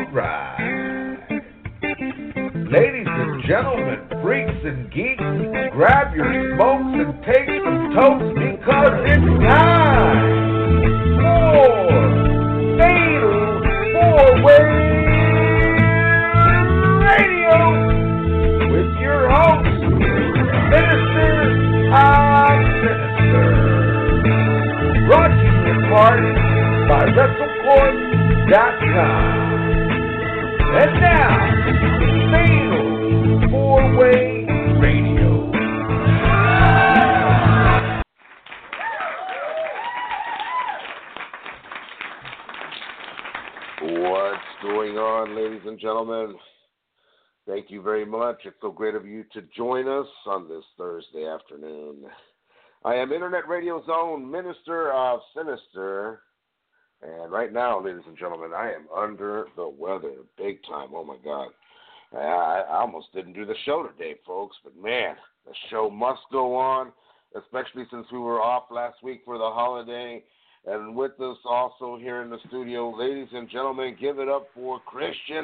right. Ladies and gentlemen, freaks and geeks, grab your smokes and take some toast because it's time for Fatal Four-Way Radio with your host, Minister of Sinister. Brought to you in part by WrestleCourt.com. And now, Fatal Four-Way Radio. What's going on, ladies and gentlemen? Thank you very much. It's so great of you to join us on this Thursday afternoon. I am Internet Radio's own Minister of Sinister. And right now, ladies and gentlemen, I am under the weather big time. Oh, my God. I almost didn't do the show today, folks. But, man, the show must go on, especially since we were off last week for the holiday. And with us also here in the studio, ladies and gentlemen, give it up for Christian.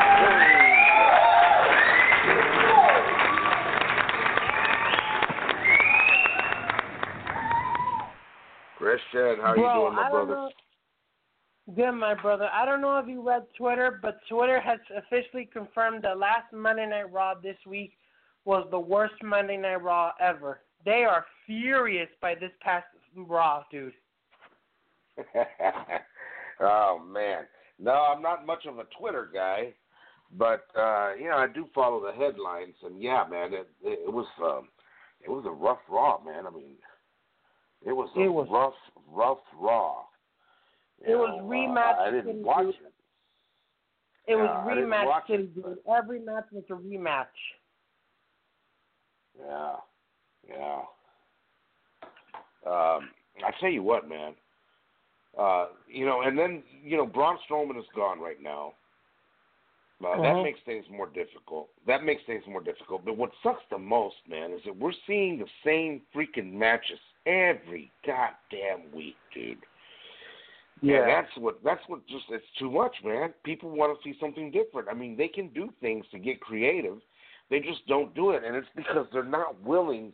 Christian, how you doing, my brother? Good, my brother. I don't know if you read Twitter, but Twitter has officially confirmed that last Monday Night Raw this week was the worst Monday Night Raw ever. They are furious by this past Raw, dude. Oh, man. No, I'm not much of a Twitter guy, but, I do follow the headlines. And, yeah, man, it was a rough Raw, man. I mean, it was rough Raw. It was rematch. I didn't watch it. It was rematch city, dude. Every match was a rematch. Yeah. I tell you what, man. And then, Braun Strowman is gone right now. That makes things more difficult. But what sucks the most, man, is that we're seeing the same freaking matches every goddamn week, dude. Yeah, and that's what just, it's too much, man. People want to see something different. I mean, they can do things to get creative. They just don't do it, and it's because they're not willing,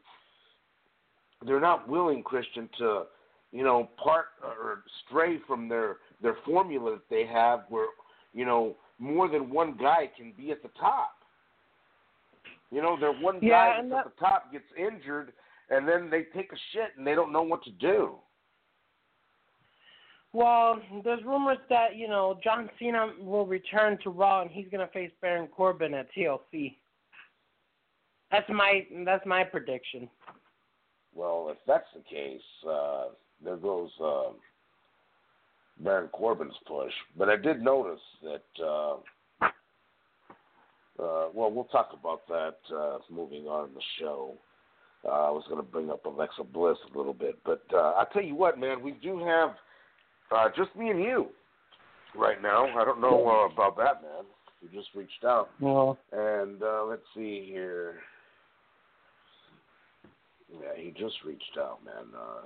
Christian, to, part or stray from their formula that they have where, more than one guy can be at the top. Their one guy that's at the top gets injured, and then they take a shit, and they don't know what to do. Well, there's rumors that, John Cena will return to Raw and he's going to face Baron Corbin at TLC. That's my prediction. Well, if that's the case, there goes Baron Corbin's push. But I did notice that, we'll talk about that moving on in the show. I was going to bring up Alexa Bliss a little bit. But I'll tell you what, man, we do have just me and you right now. I don't know about that, man. You just reached out. Well, and let's see here. Yeah, he just reached out, man.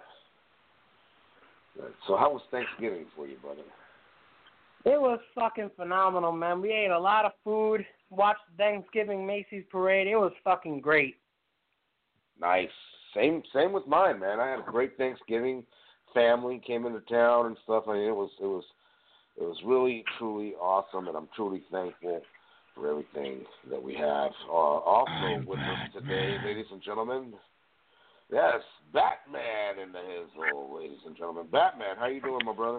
So how was Thanksgiving for you, brother? It was fucking phenomenal, man. We ate a lot of food, watched Thanksgiving Macy's parade. It was fucking great. Nice. Same with mine, man. I had a great Thanksgiving. Family came into town and stuff. I mean, it was really, truly awesome, and I'm truly thankful for everything that we have. Also with us today, ladies and gentlemen, yes, Batman in the hizzle, ladies and gentlemen. Batman, how you doing, my brother?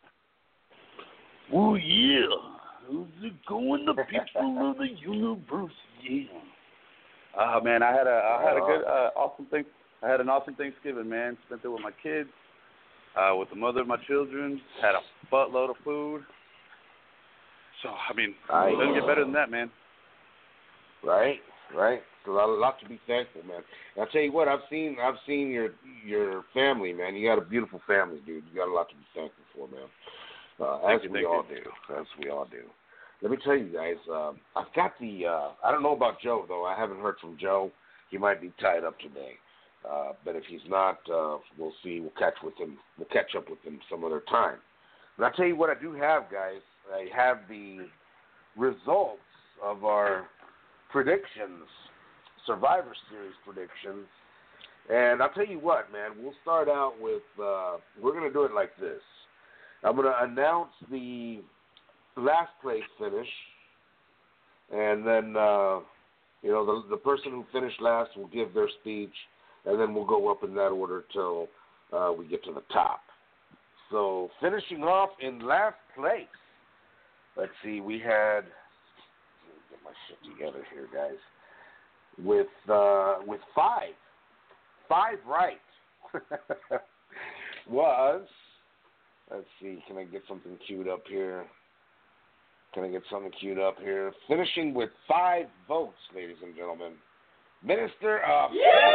Oh yeah, how's it going, the people of the universe? Yeah. Man, I had a good, awesome thing. I had an awesome Thanksgiving, man. Spent it with my kids. With the mother of my children, had a buttload of food. So, I mean, it doesn't get better than that, man. Right. So a lot to be thankful, man. And I'll tell you what, I've seen your family, man. You got a beautiful family, dude. You got a lot to be thankful for, man. As we all do. Let me tell you guys, I've got I don't know about Joe, though. I haven't heard from Joe. He might be tied up today. But if he's not, we'll see. We'll catch up with him some other time. But I'll tell you what I do have, guys. I have the results of our predictions, Survivor Series predictions. And I'll tell you what, man, we'll start out with, we're going to do it like this. I'm going to announce the last place finish, and then, the person who finished last will give their speech, and then we'll go up in that order till we get to the top. So finishing off in last place, let's see, we had, let me get my shit together here, guys, with 5 right was, let's see, can I get something queued up here? Finishing with 5 votes, ladies and gentlemen. Minister of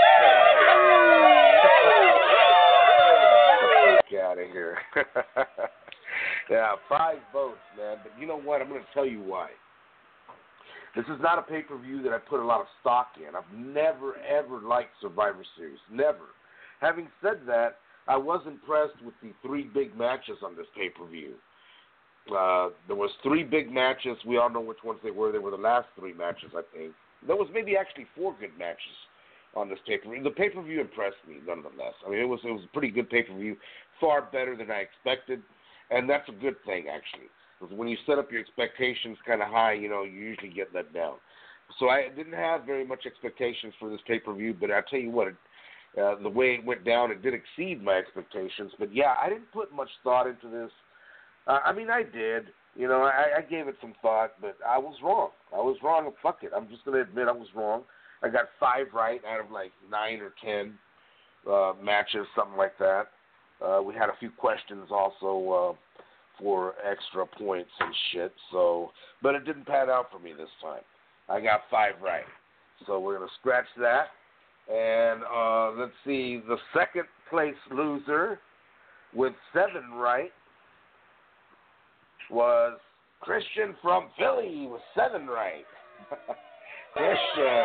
Get out of here. Yeah, 5 votes, man. But you know what? I'm going to tell you why. This is not a pay-per-view that I put a lot of stock in. I've never, ever liked Survivor Series. Never. Having said that, I was impressed with the 3 big matches on this pay-per-view. There was 3 big matches. We all know which ones they were. They were the last 3 matches, I think. There was maybe actually 4 good matches on this pay-per-view. The pay-per-view impressed me, nonetheless. I mean, it was a pretty good pay-per-view, far better than I expected, and that's a good thing, actually. Because when you set up your expectations kind of high, you usually get let down. So I didn't have very much expectations for this pay-per-view, but I'll tell you what, the way it went down, it did exceed my expectations. But, yeah, I didn't put much thought into this. I did. I gave it some thought, but I was wrong. Fuck it. I'm just going to admit I was wrong. I got 5 right out of like 9 or 10 matches, something like that. We had a few questions also for extra points and shit. So, but it didn't pan out for me this time. I got 5 right. So we're going to scratch that. And let's see, the second place loser with 7 right was Christian from Philly with 7 right. Christian.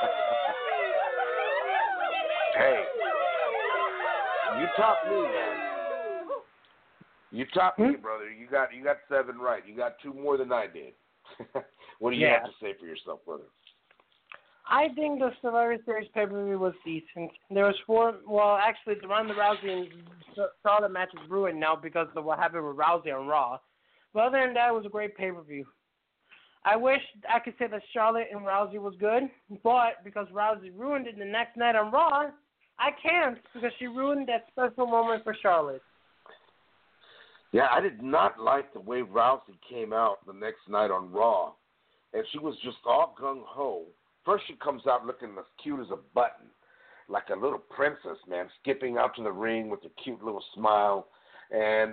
Hey, you topped me, man. You topped me, brother. You got 7 right. You got 2 more than I did. What do you have to say for yourself, brother? I think the Survivor Series pay-per-view was decent. There was 4. Well, actually, the Ronda Rousey and Charlotte match is ruined now because of what happened with Rousey on Raw. But other than that, it was a great pay-per-view. I wish I could say that Charlotte and Rousey was good, but because Rousey ruined it the next night on Raw, I can't because she ruined that special moment for Charlotte. Yeah, I did not like the way Rousey came out the next night on Raw, and she was just all gung-ho. First she comes out looking as cute as a button, like a little princess, man, skipping out to the ring with a cute little smile, and,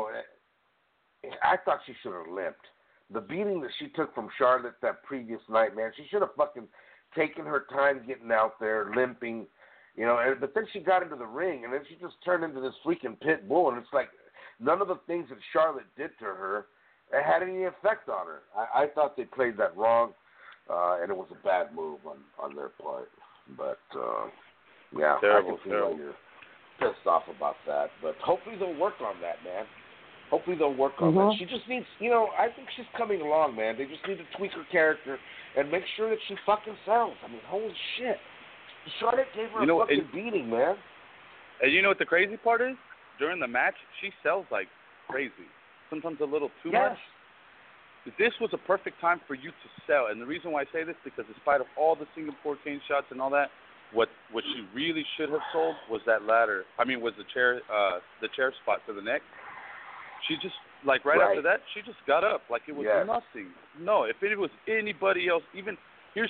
I thought she should have limped. The beating that she took from Charlotte that previous night, man, she should have fucking taken her time getting out there, limping, but then she got into the ring, and then she just turned into this freaking pit bull, and it's like none of the things that Charlotte did to her had any effect on her. I thought they played that wrong, and it was a bad move on their part. But, yeah, terrible, I can feel like you're pissed off about that, but hopefully they'll work on that, man. Hopefully they'll work on that. She just needs, I think she's coming along, man. They just need to tweak her character and make sure that she fucking sells. I mean, holy shit. Charlotte gave her a fucking beating, man. And you know what the crazy part is? During the match, she sells like crazy. Sometimes a little too much. This was a perfect time for you to sell. And the reason why I say this is because in spite of all the Singapore cane shots and all that, what she really should have sold was that ladder. Was the chair spot to the neck. She just, right after that, she just got up like it was nothing. No, if it was anybody else, even, here's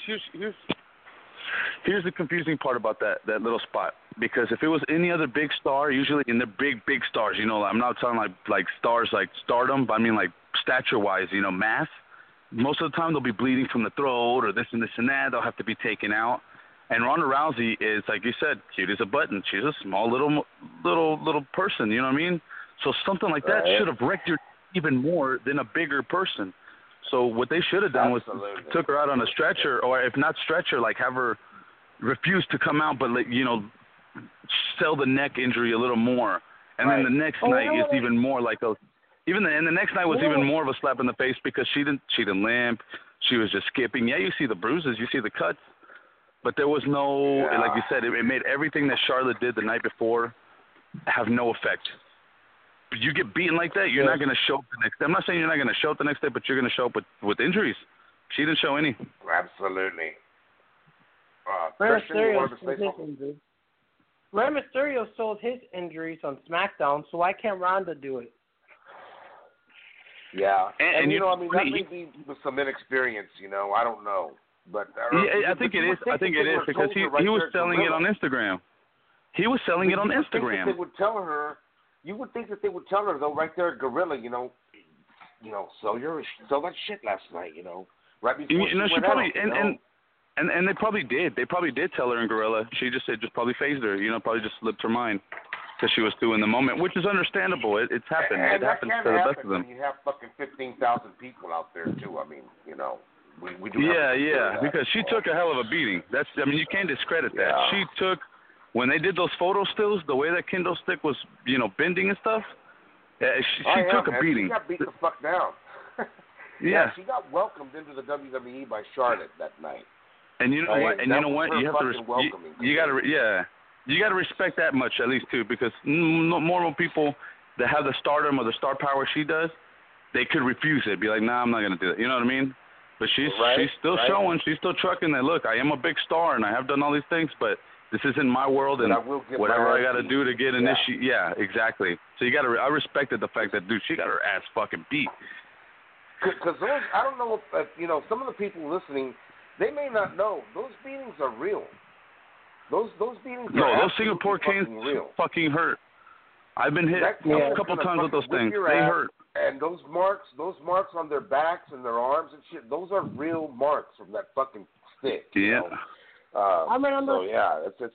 the confusing part about that little spot. Because if it was any other big star, usually in the big stars, I'm not talking like stars like Stardom, but I mean like stature-wise, mass. Most of the time they'll be bleeding from the throat or this and that. They'll have to be taken out. And Ronda Rousey is, like you said, cute as a button. She's a small little person, you know what I mean? So something like that should have wrecked her even more than a bigger person. So what they should have done was took her out on a stretcher, or if not stretcher, like have her refuse to come out, but sell the neck injury a little more. And then the next night is even more like And the next night was even more of a slap in the face because she didn't limp. She was just skipping. Yeah, you see the bruises, you see the cuts, but there was no, like you said, it made everything that Charlotte did the night before have no effect. You get beaten like that, you're not going to show up the next day. I'm not saying you're not going to show up the next day, but you're going to show up with injuries. She didn't show any. Absolutely. Rey Mysterio sold his injuries on SmackDown, so why can't Ronda do it? Yeah, and you know, I mean, that may be with some inexperience, you know, I don't know. But I think it is. I think it is because he was selling it on Instagram. He was selling it on Instagram. They would tell her. You would think that they would tell her though, right there at Gorilla, you know, sell that shit last night, you know, right before she went probably, out. And they probably did. They probably did tell her in Gorilla. She just probably phased her, you know, probably just slipped her mind because she was still in the moment, which is understandable. It's happened. And it happens to the best of them. You have fucking 15,000 people out there too. I mean, you know, we do. Yeah, because she took a hell of a beating. You can't discredit that. Yeah. She took. When they did those photo stills, the way that kendo stick was, you know, bending and stuff, she took a beating. She got beat the fuck down. She got welcomed into the WWE by Charlotte that night. And you know what? And you know what? You have to. You got to. Yeah. You got to respect that much at least too, because normal people that have the stardom or the star power she does, they could refuse it. Be like, nah, I'm not gonna do that. You know what I mean? But she's still showing. She's still trucking that. Look, I am a big star and I have done all these things, but this isn't my world, and whatever I got to do to get initiated. Yeah, exactly. So you got to. I respected the fact that, dude, she got her ass fucking beat. Because I don't know if you know, some of the people listening, they may not know those beatings are real. Those beatings are no, those Singapore canes real. Fucking hurt. I've been hit a couple times with those things. They hurt. And those marks on their backs and their arms and shit, those are real marks from that fucking stick. You know? I remember. So yeah, it's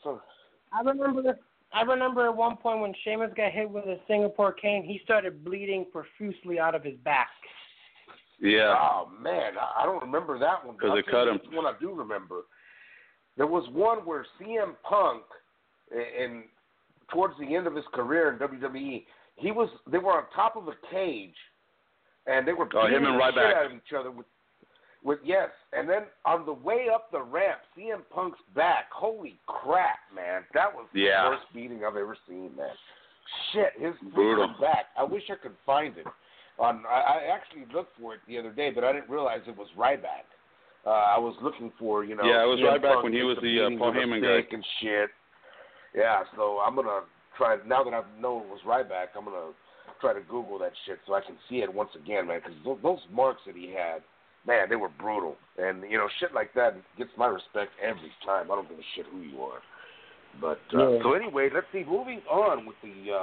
I remember at one point when Sheamus got hit with a Singapore cane, he started bleeding profusely out of his back. Yeah. Oh man, I don't remember that one. Because it cut him. One I do remember. There was one where CM Punk, in towards the end of his career in WWE, they were on top of a cage, and they were beating the shit out of each other with yes, and then on the way up the ramp, CM Punk's back. Holy crap, man! That was the worst beating I've ever seen, man. Shit, his back. I wish I could find it. I actually looked for it the other day, but I didn't realize it was Ryback. I was looking for, you know. Yeah, it was CM Ryback Punk when he was the Paul Heyman guy and shit. Yeah, so I'm gonna try. Now that I know it was Ryback, I'm gonna try to Google that shit so I can see it once again, man. Because those marks that he had. Man, they were brutal. And, you know, shit like that gets my respect every time. I don't give a shit who you are. But, so anyway, let's see. Moving on with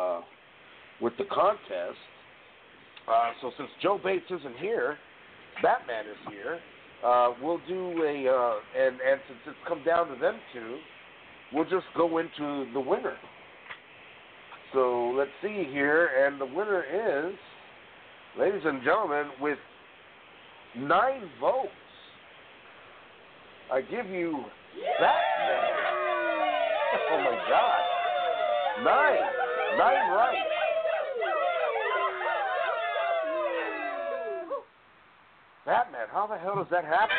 the contest. So since Joe Bates isn't here, Batman is here. We'll do and since it's come down to them two, we'll just go into the winner. So let's see here. And the winner is, ladies and gentlemen, with 9 votes, I give you Batman. Oh my God. 9 right. Batman, how the hell does that happen?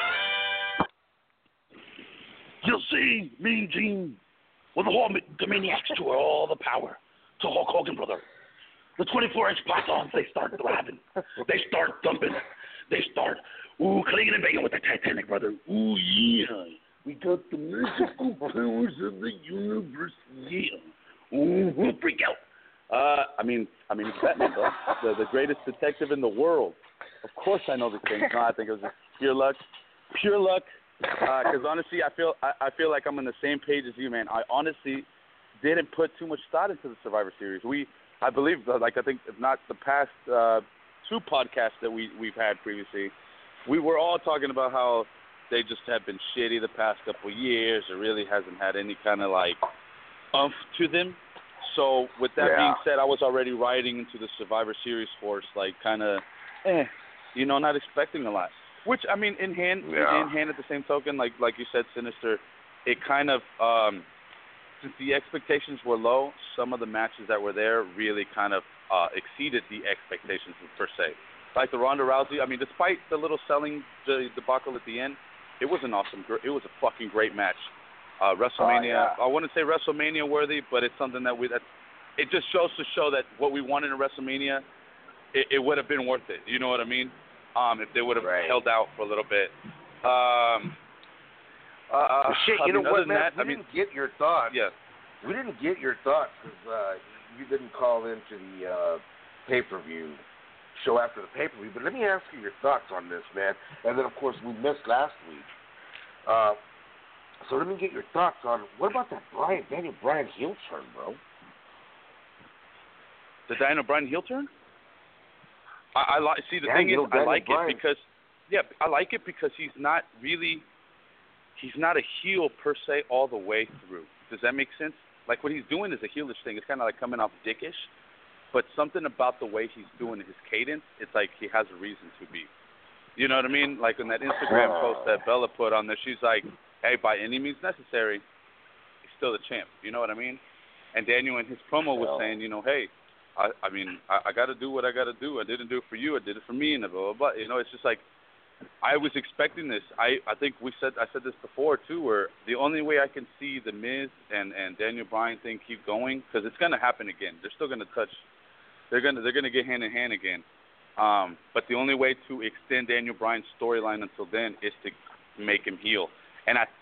You see, Mean Gene, with the Maniacs to all the power to Hulk Hogan, brother. The 24-inch pythons, they start thriving. They start thumping. They start, clinging and banging with the Titanic, brother. Ooh, yeah. We got the magical powers of the universe, yeah. Ooh, freak out. I mean, Batman, bro. The greatest detective in the world. Of course I know these things. No, I think it was just pure luck. Because honestly, I feel like I'm on the same page as you, man. I honestly didn't put too much thought into the Survivor Series. I believe, I think, if not the past 2 podcasts that we've had previously, we were all talking about how they just have been shitty the past couple of years. It really hasn't had any kind of, oomph to them. So with that being said, I was already riding into the Survivor Series force, not expecting a lot. Which, I mean, in hand at the same token, like you said, Sinister, it kind of since the expectations were low, some of the matches that were there really kind of exceeded the expectations per se. Like the Ronda Rousey, I mean, despite the little selling debacle at the end, it was it was a fucking great match. WrestleMania, I wouldn't say WrestleMania worthy, but it's something that it just shows that what we wanted in WrestleMania, it would have been worth it. You know what I mean? If they would have held out for a little bit. Shit, you know what, man? We didn't get your thoughts. Yeah. We didn't get your thoughts because you didn't call into the pay-per-view show after the pay-per-view. But let me ask you your thoughts on this, man. And then, of course, we missed last week. So let me get your thoughts on what about that Daniel Bryan heel turn, bro? The Daniel Bryan heel turn? I like. See, the thing is, I like it because, I like it because he's not a heel per se all the way through. Does that make sense? Like what he's doing is a heelish thing. It's kind of like coming off dickish, but something about the way he's doing his cadence, it's like he has a reason to be. You know what I mean? Like in that Instagram post that Bella put on there, she's like, hey, by any means necessary, he's still the champ. You know what I mean? And Daniel in his promo was saying, you know, hey, I mean, I got to do what I got to do. I didn't do it for you. I did it for me, and blah, blah, blah. You know, it's just like, I was expecting this. I think I said this before, too, where the only way I can see the Miz and Daniel Bryan thing keep going, because it's going to happen again. They're still going to touch. They're going to get hand in hand again. But the only way to extend Daniel Bryan's storyline until then is to make him heel. And I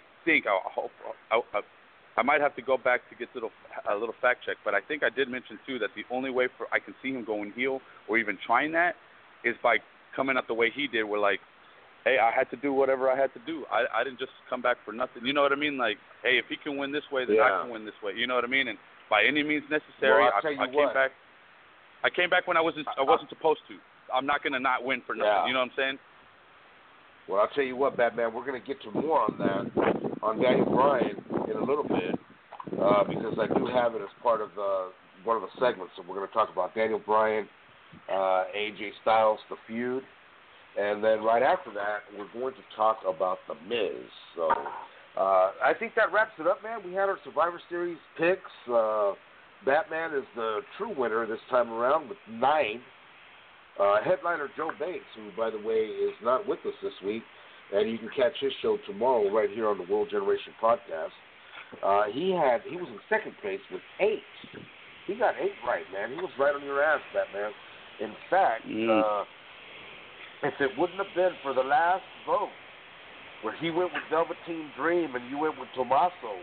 might have to go back to get a little fact check, but I think I did mention, too, that the only way I can see him going heel or even trying that is by coming up the way he did, where like, hey, I had to do whatever I had to do. I didn't just come back for nothing. You know what I mean? Like, hey, if he can win this way, then I can win this way. You know what I mean? And by any means necessary, I came back. I came back when I wasn't supposed to. I'm not gonna not win for nothing. You know what I'm saying? Well, I'll tell you what, Batman. We're gonna get to more on that on Daniel Bryan in a little bit because I do have it as part of one of the segments that we're gonna talk about. Daniel Bryan. AJ Styles, the feud, and then right after that, we're going to talk about The Miz. So I think that wraps it up, man. We had our Survivor Series picks. Batman is the true winner this time around with 9. Headliner Joe Bates, who, by the way, is not with us this week, and you can catch his show tomorrow right here on the World Generation Podcast. He was in second place with 8. He got 8 right, man. He was right on your ass, Batman. In fact, if it wouldn't have been for the last vote, where he went with Velveteen Dream and you went with Tommaso,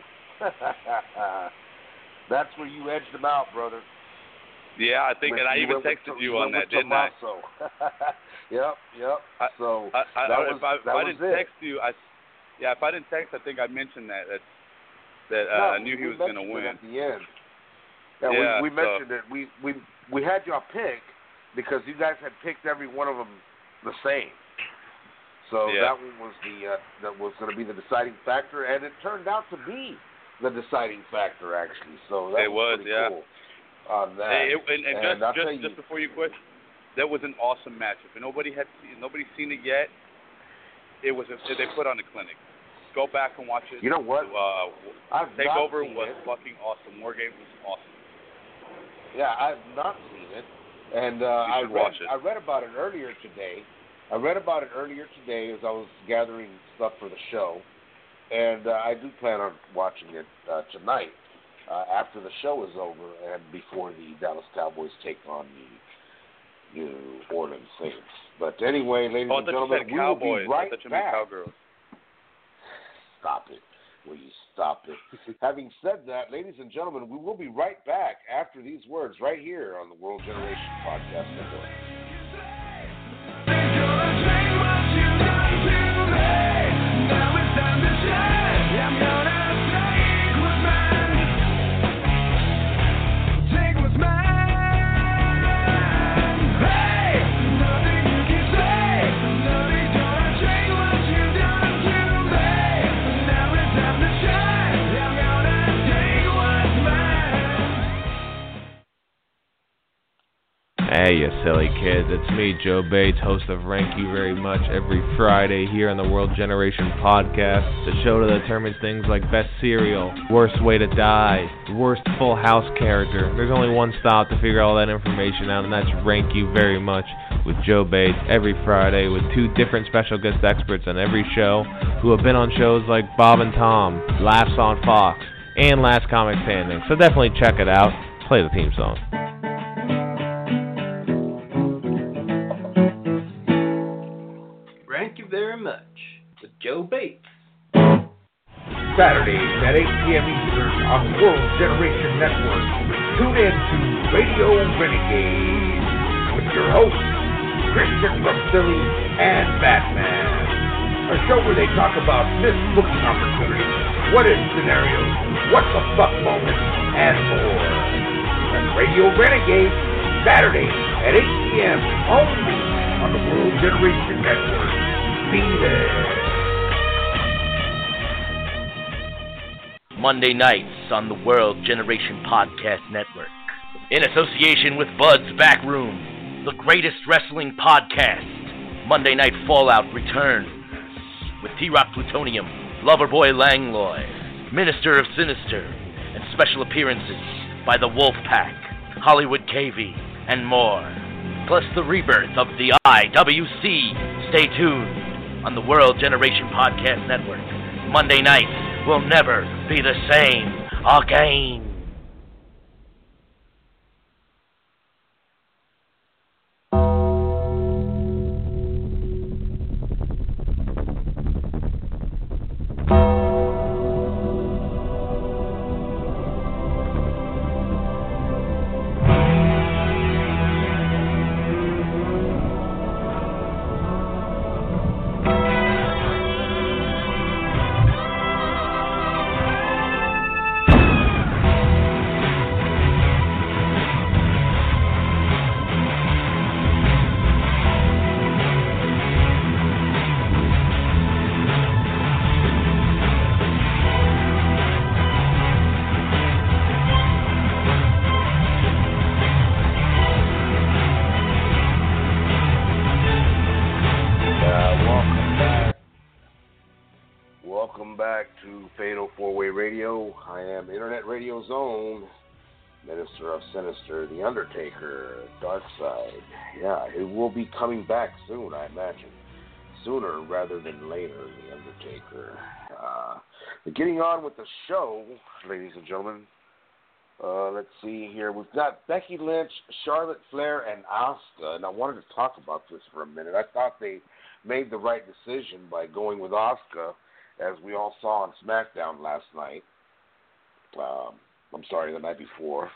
that's where you edged him out, brother. Yeah, I think, and I even texted you on that, didn't I? Yep. So if I didn't text you, if I didn't text, I think I mentioned that I knew he was going to win at the end. Yeah, we mentioned it. We had y'all pick because you guys had picked every one of them the same. So that one was that was going to be the deciding factor, and it turned out to be the deciding factor actually. So that was pretty cool on that. Hey, and just before you quit, that was an awesome match. If nobody's seen it yet, they put on the clinic. Go back and watch it. You know what? Takeover was fucking awesome. War Games was awesome. Yeah, I've not seen it, and I read about it earlier today. As I was gathering stuff for the show, and I do plan on watching it tonight after the show is over and before the Dallas Cowboys take on the New Orleans Saints. But anyway, ladies and gentlemen, we will be right back. Stop it. Will you stop it? Having said that, ladies and gentlemen, we will be right back after these words right here on the World Generation Podcast Network. Hey, you silly kids. It's me, Joe Bates, host of Rank You Very Much, every Friday here on the World Generation Podcast, the show that determines things like best cereal, worst way to die, worst Full House character. There's only one stop to figure all that information out, and that's Rank You Very Much with Joe Bates every Friday with two different special guest experts on every show who have been on shows like Bob and Tom, Laughs on Fox, and Last Comic Standing. So definitely check it out. Play the theme song. Thank you very much with Joe Bates. Saturdays at 8 p.m. Eastern on the World Generation Network. Tune in to Radio Renegade with your hosts, Christian from Philly and Batman. A show where they talk about missed booking opportunities, what-if scenarios, what the fuck moments, and more. That's Radio Renegade, Saturday at 8 p.m. only on the World Generation Network. Be there. Monday nights on the World Generation Podcast Network. In association with Bud's Backroom, the greatest wrestling podcast. Monday Night Fallout returns with T-Rock Plutonium, Loverboy Langlois, Minister of Sinister, and special appearances by the Wolfpack, Hollywood KV, and more. Plus the rebirth of the IWC. Stay tuned on the World Generation Podcast Network. Monday nights will never be the same again. Welcome back to Fatal 4-Way Radio. I am Internet Radio's own Minister of Sinister, The Undertaker, Darkseid. Yeah, it will be coming back soon, I imagine. Sooner rather than later, The Undertaker. But getting on with the show, ladies and gentlemen. Let's see here. We've got Becky Lynch, Charlotte Flair, and Asuka. And I wanted to talk about this for a minute. I thought they made the right decision by going with Asuka, as we all saw on SmackDown last night. The night before.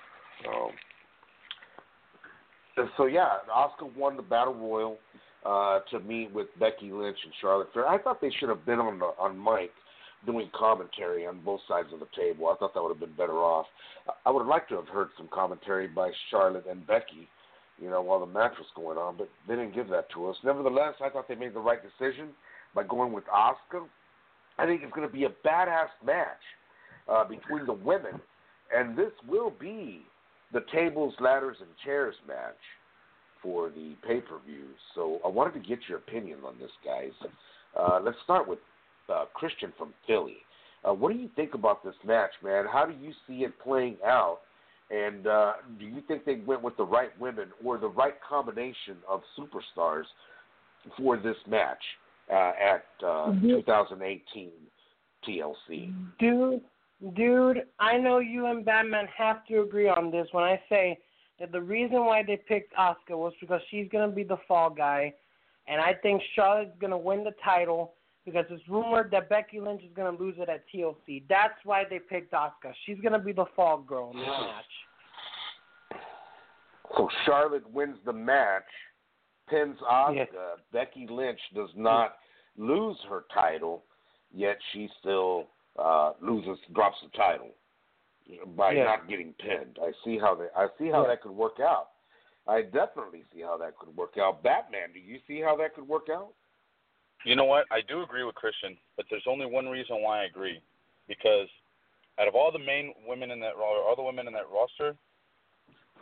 So yeah, Asuka won the Battle Royal to meet with Becky Lynch and Charlotte Flair. I thought they should have been on mic doing commentary on both sides of the table. I thought that would have been better off. I would have liked to have heard some commentary by Charlotte and Becky, while the match was going on, but they didn't give that to us. Nevertheless, I thought they made the right decision by going with Asuka. I think it's going to be a badass match between the women, and this will be the tables, ladders, and chairs match for the pay-per-view. So I wanted to get your opinion on this, guys. Let's start with Christian from Philly. What do you think about this match, man? How do you see it playing out? And do you think they went with the right women or the right combination of superstars for this match at 2018 TLC? Dude, I know you and Batman have to agree on this when I say that the reason why they picked Asuka was because she's going to be the fall guy, and I think Charlotte's going to win the title because it's rumored that Becky Lynch is going to lose it at TLC. That's why they picked Asuka. She's going to be the fall girl in this match. So Charlotte wins the match, pins Asuka. Yes. Becky Lynch does not lose her title, yet she still drops the title by not getting pinned. I see how that could work out. I definitely see how that could work out. Batman, do you see how that could work out? You know what? I do agree with Christian, but there's only one reason why I agree. Because out of all the main women in that roster,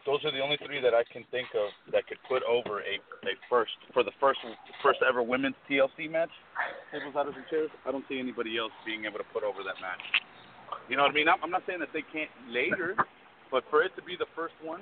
those are the only three that I can think of that could put over a first ever women's TLC match. Tables, ladders, and chairs. I don't see anybody else being able to put over that match. You know what I mean? I'm not saying that they can't later, but for it to be the first one,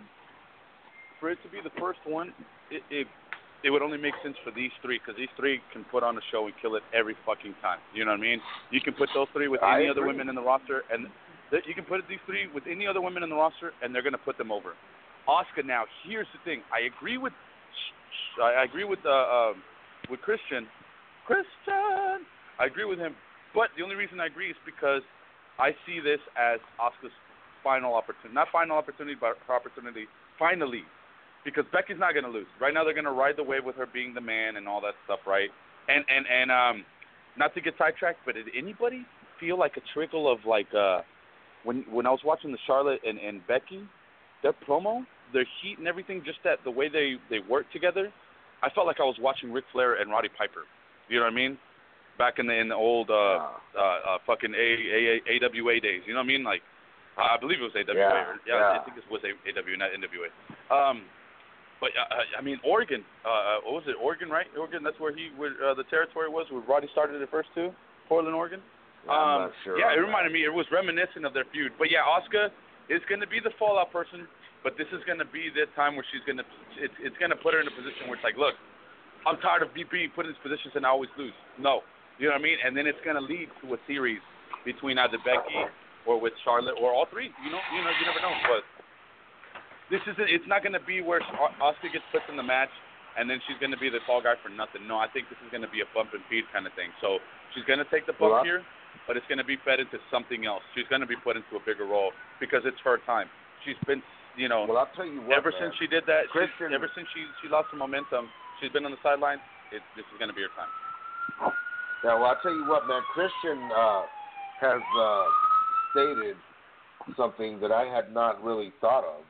it would only make sense for these three, because these three can put on a show and kill it every fucking time. You know what I mean? You can put those three with any other women in the roster, and you can put these three with any other women in the roster, and they're going to put them over. Asuka, now, here's the thing. I agree with Christian. I agree with him, but the only reason I agree is because I see this as Asuka's final opportunity. Not final opportunity, but her opportunity finally. Because Becky's not going to lose. Right now they're going to ride the wave with her being the man and all that stuff, right? And not to get sidetracked, but did anybody feel like a trickle of like when I was watching the Charlotte and Becky, their promo, their heat and everything, just that the way they work together, I felt like I was watching Ric Flair and Roddy Piper. You know what I mean? Back in the old fucking AWA days. You know what I mean? Like I believe it was AWA. I think it was AWA, not NWA. But I mean, Oregon. What was it? Oregon, right? Oregon. That's where the territory was where Roddy started it first too. Portland, Oregon. I'm not sure. Yeah, it reminded me. It was reminiscent of their feud. But yeah, Asuka is going to be the fallout person. But this is going to be the time where she's going to. It's going to put her in a position where it's like, look, I'm tired of being put in these positions and I always lose. No, you know what I mean? And then it's going to lead to a series between either Becky or with Charlotte or all three. You never know. But it's not going to be where Asuka gets put in the match and then she's going to be the fall guy for nothing. No, I think this is going to be a bump and feed kind of thing. So she's going to take the bump here, but it's going to be fed into something else. She's going to be put into a bigger role because it's her time. She's been, well, I'll tell you what, ever since she did that, ever since she lost the momentum, she's been on the sidelines. This is going to be her time. Yeah, well, I'll tell you what, man. Christian has stated something that I had not really thought of.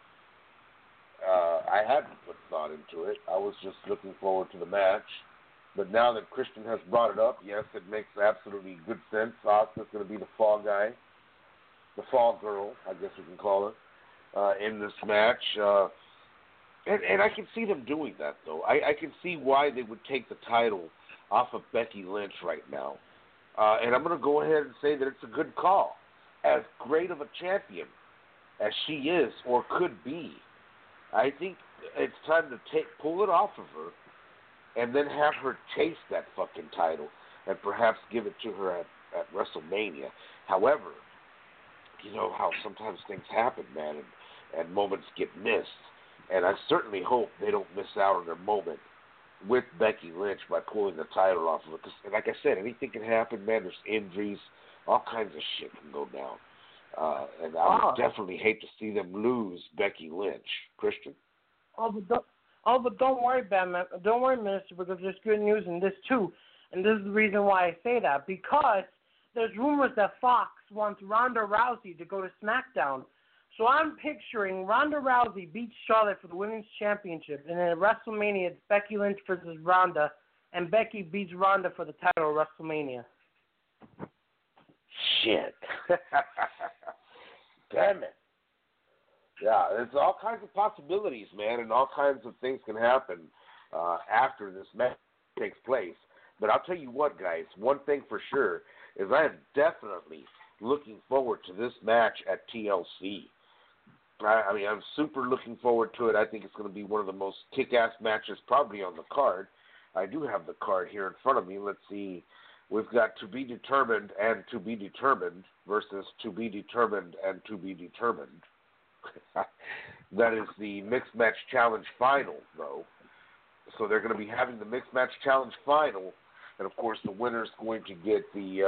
I hadn't put thought into it. I was just looking forward to the match. But now that Christian has brought it up, yes, it makes absolutely good sense. Asuka's going to be the fall guy, the fall girl, I guess we can call her, in this match. And I can see them doing that, though. I can see why they would take the title off of Becky Lynch right now. And I'm going to go ahead and say that it's a good call. As great of a champion as she is or could be, I think it's time to pull it off of her and then have her chase that fucking title and perhaps give it to her at WrestleMania. However, you know how sometimes things happen, man, and moments get missed. And I certainly hope they don't miss out on their moment with Becky Lynch by pulling the title off of her. Because, like I said, anything can happen, man. There's injuries. All kinds of shit can go down. And I would definitely hate to see them lose Becky Lynch. Christian? But don't worry, Batman. Don't worry, Minister, because there's good news in this, too. And this is the reason why I say that. Because there's rumors that Fox wants Ronda Rousey to go to SmackDown. So I'm picturing Ronda Rousey beats Charlotte for the Women's Championship. And then at WrestleMania, it's Becky Lynch versus Ronda. And Becky beats Ronda for the title at WrestleMania. Shit. Damn it. Yeah, there's all kinds of possibilities, man, and all kinds of things can happen after this match takes place. But I'll tell you what, guys, one thing for sure is I am definitely looking forward to this match at TLC. I mean, I'm super looking forward to it. I think it's going to be one of the most kick-ass matches probably on the card. I do have the card here in front of me. Let's see. We've got To Be Determined and To Be Determined versus To Be Determined and To Be Determined. That is the Mixed Match Challenge Final, though. So they're going to be having the Mixed Match Challenge Final, and of course the winner's going to get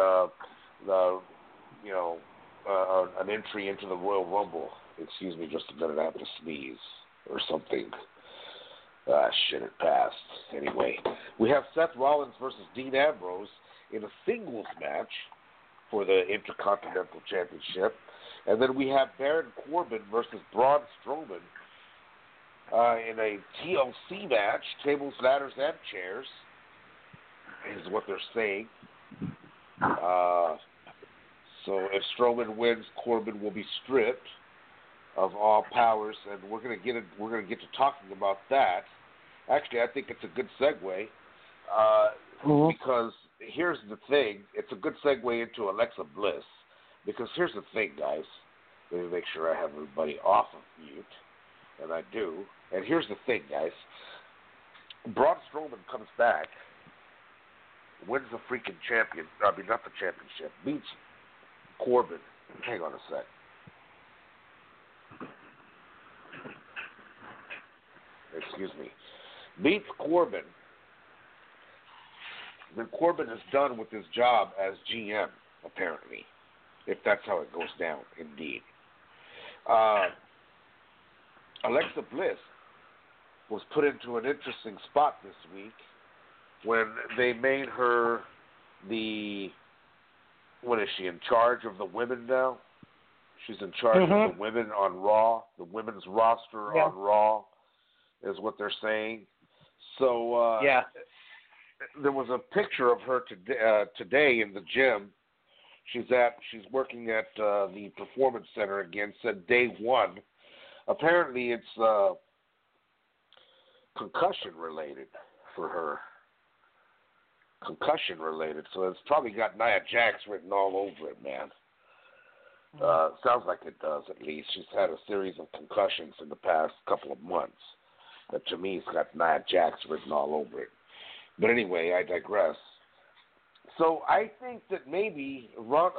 an entry into the Royal Rumble. Excuse me just a minute, I have to sneeze or something. Shit, it passed. Anyway, we have Seth Rollins versus Dean Ambrose in a singles match for the Intercontinental Championship. And then we have Baron Corbin versus Braun Strowman in a TLC match, tables, ladders, and chairs, is what they're saying. So if Strowman wins, Corbin will be stripped. of all powers, and we're gonna get to talking about that. Actually, I think it's a good segue because here's the thing. It's a good segue into Alexa Bliss because here's the thing, guys. Let me make sure I have everybody off of mute, and I do. And here's the thing, guys. Braun Strowman comes back, wins the freaking not the championship, beats Corbin. Hang on a sec. Excuse me. Beats Corbin. Then Corbin is done with his job as GM, apparently, if that's how it goes down, indeed. Alexa Bliss was put into an interesting spot this week when they made her what is she, in charge of the women now? She's in charge of the women on Raw, the women's roster on Raw, is what they're saying. So there was a picture of her today in the gym. She's working at the Performance Center again. Said day one. Apparently, it's concussion related for her. Concussion related, so it's probably got Nia Jax written all over it, man. Sounds like it does, at least. She's had a series of concussions in the past couple of months. But to me, it's got Nia Jax written all over it. But anyway, I digress. So I think that maybe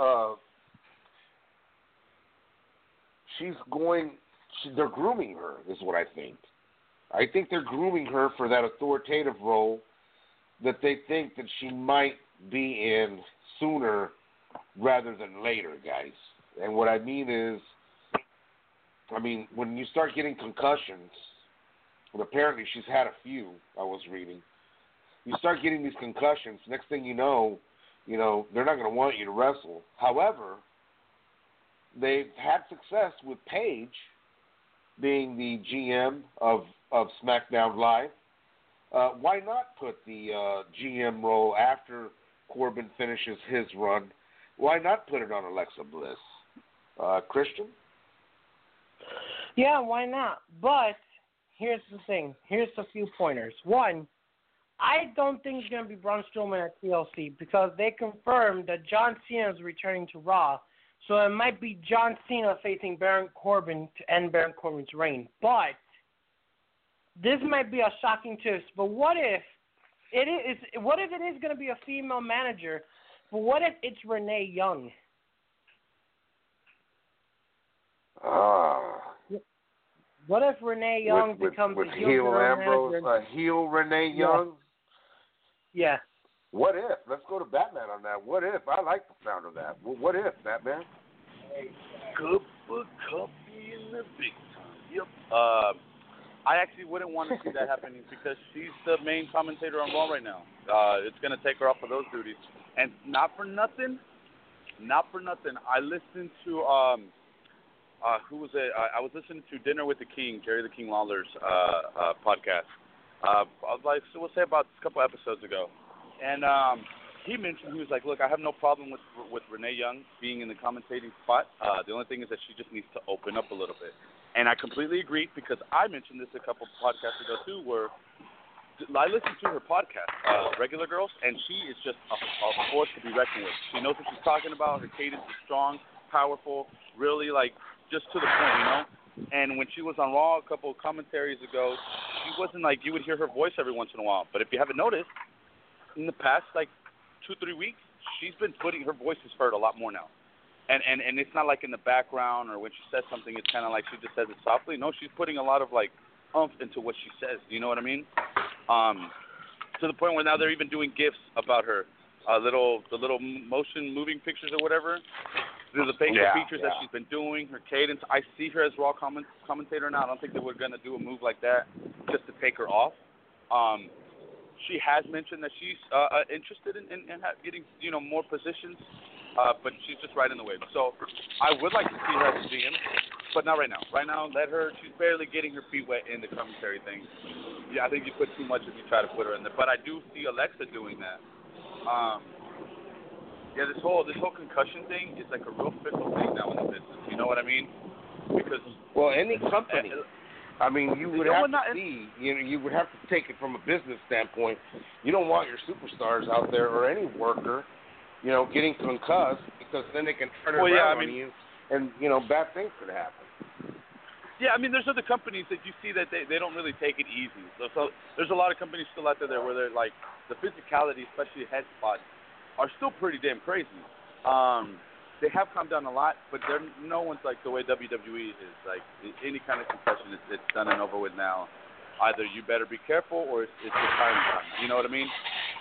they're grooming her, is what I think. I think they're grooming her for that authoritative role that they think that she might be in sooner rather than later, guys. And what I mean is, when you start getting concussions, and apparently she's had a few, I was reading, you start getting these concussions, next thing you know, they're not going to want you to wrestle. However, they've had success with Paige being the GM of SmackDown Live. Why not put the GM role after Corbin finishes his run? Why not put it on Alexa Bliss? Christian? Yeah, why not? But here's the thing. Here's a few pointers. One, I don't think it's going to be Braun Strowman at TLC because they confirmed that John Cena is returning to Raw. So it might be John Cena facing Baron Corbin to end Baron Corbin's reign. But this might be a shocking twist. But what if it is going to be a female manager? But what if it's Renee Young? What if Renee Young becomes with a heel Ambrose, heel Renee Young? Yeah. What if? Let's go to Batman on that. What if? I like the sound of that. What if, Batman? Cup of coffee in the big time. Yep. I actually wouldn't want to see that happening because she's the main commentator on Raw right now. It's going to take her off of those duties. And not for nothing, I listened to, who was it? I was listening to Dinner with the King, Jerry the King Lawler's podcast. We'll say about a couple episodes ago. And he mentioned, he was like, look, I have no problem with Renee Young being in the commentating spot. The only thing is that she just needs to open up a little bit. And I completely agree because I mentioned this a couple podcasts ago too, where I listened to her podcast, Regular Girls, and she is just a force to be reckoned with. She knows what she's talking about. Her cadence is strong, powerful, really just to the point, And when she was on Raw a couple of commentaries ago, she wasn't you would hear her voice every once in a while. But if you haven't noticed, in the past 2-3 weeks, she's been putting her voice is heard a lot more now. And it's not in the background or when she says something, it's kind of like she just says it softly. No, she's putting a lot of oomph into what she says. Do you know what I mean? To the point where now they're even doing GIFs about her, the little motion moving pictures or whatever. Through the facial features that she's been doing, her cadence. I see her as Raw commentator now. I don't think that we're going to do a move like that just to take her off. She has mentioned that she's interested in getting more positions, but she's just right in the way. So I would like to see her as a GM, but not right now. Right now, let her. She's barely getting her feet wet in the commentary thing. Yeah, I think you put too much if you try to put her in there. But I do see Alexa doing that. This whole concussion thing is a real fickle thing now in the business. You know what I mean? because any company. I mean, you would have to see. You would have to take it from a business standpoint. You don't want your superstars out there or any worker, getting concussed because then they can turn it around on you, and bad things could happen. Yeah, I mean, there's other companies that you see that they don't really take it easy. So there's a lot of companies still out there where they're like, the physicality, especially head spots, are still pretty damn crazy. They have calmed down a lot, but no one's like the way WWE is. Like, any kind of concussion, it's done and over with now. Either you better be careful or it's your time. You know what I mean?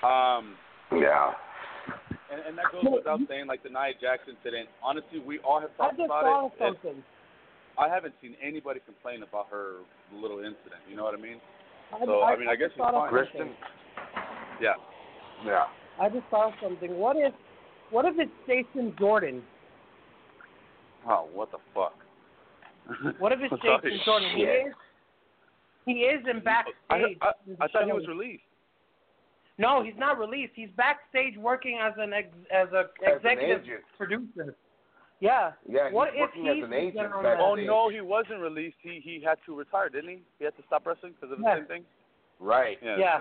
Yeah. And that goes without saying, like the Nia Jax incident. Honestly, we all have talked about it. I just saw something. I haven't seen anybody complain about her little incident. You know what I mean? I guess it's fine. Christian? Yeah. Yeah. I just saw something. What if it's Jason Jordan? Oh, what the fuck? What if it's Jason Jordan? He is in backstage. I thought he was released. No, he's not released. He's backstage working as an executive producer. Yeah. Yeah, what he's working as an agent. Oh no, he wasn't released. He had to retire, didn't he? He had to stop wrestling because of the same thing. Right. Yeah.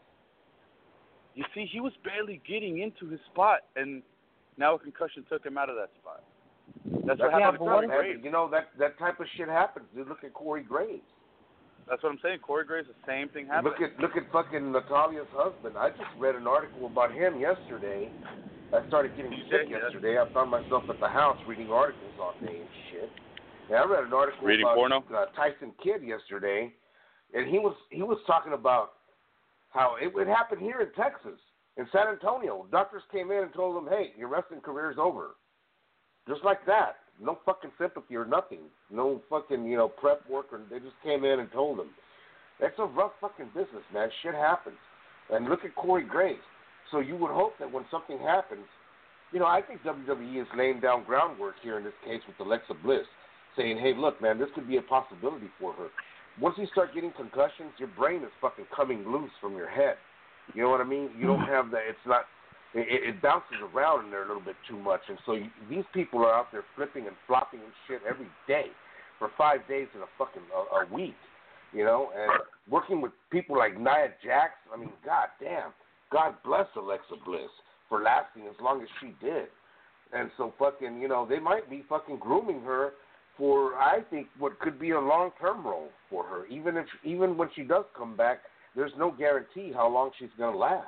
You see, he was barely getting into his spot, and now a concussion took him out of that spot. That's what happened to Corey Graves. That type of shit happens. Dude, look at Corey Graves. That's what I'm saying. Corey Graves, the same thing happened. Look at fucking Natalia's husband. I just read an article about him yesterday. I started getting sick yesterday. I found myself at the house reading articles all day and shit. And I read an article about Tyson Kidd yesterday, and he was talking about how it would happen here in Texas, in San Antonio. Doctors came in and told him, hey, your wrestling career is over. Just like that. No fucking sympathy or nothing. No fucking, prep work. Or they just came in and told him. That's a rough fucking business, man. Shit happens. And look at Corey Graves. So you would hope that when something happens, I think WWE is laying down groundwork here in this case with Alexa Bliss, saying, hey, look, man, this could be a possibility for her. Once you start getting concussions, your brain is fucking coming loose from your head. You know what I mean? You don't have that. It's not. It bounces around in there a little bit too much, and so these people are out there flipping and flopping and shit every day for 5 days in a week, and working with people like Nia Jax. I mean, goddamn, God bless Alexa Bliss for lasting as long as she did, and so fucking, they might be fucking grooming her for, I think, what could be a long-term role for her. Even when she does come back, there's no guarantee how long she's gonna last.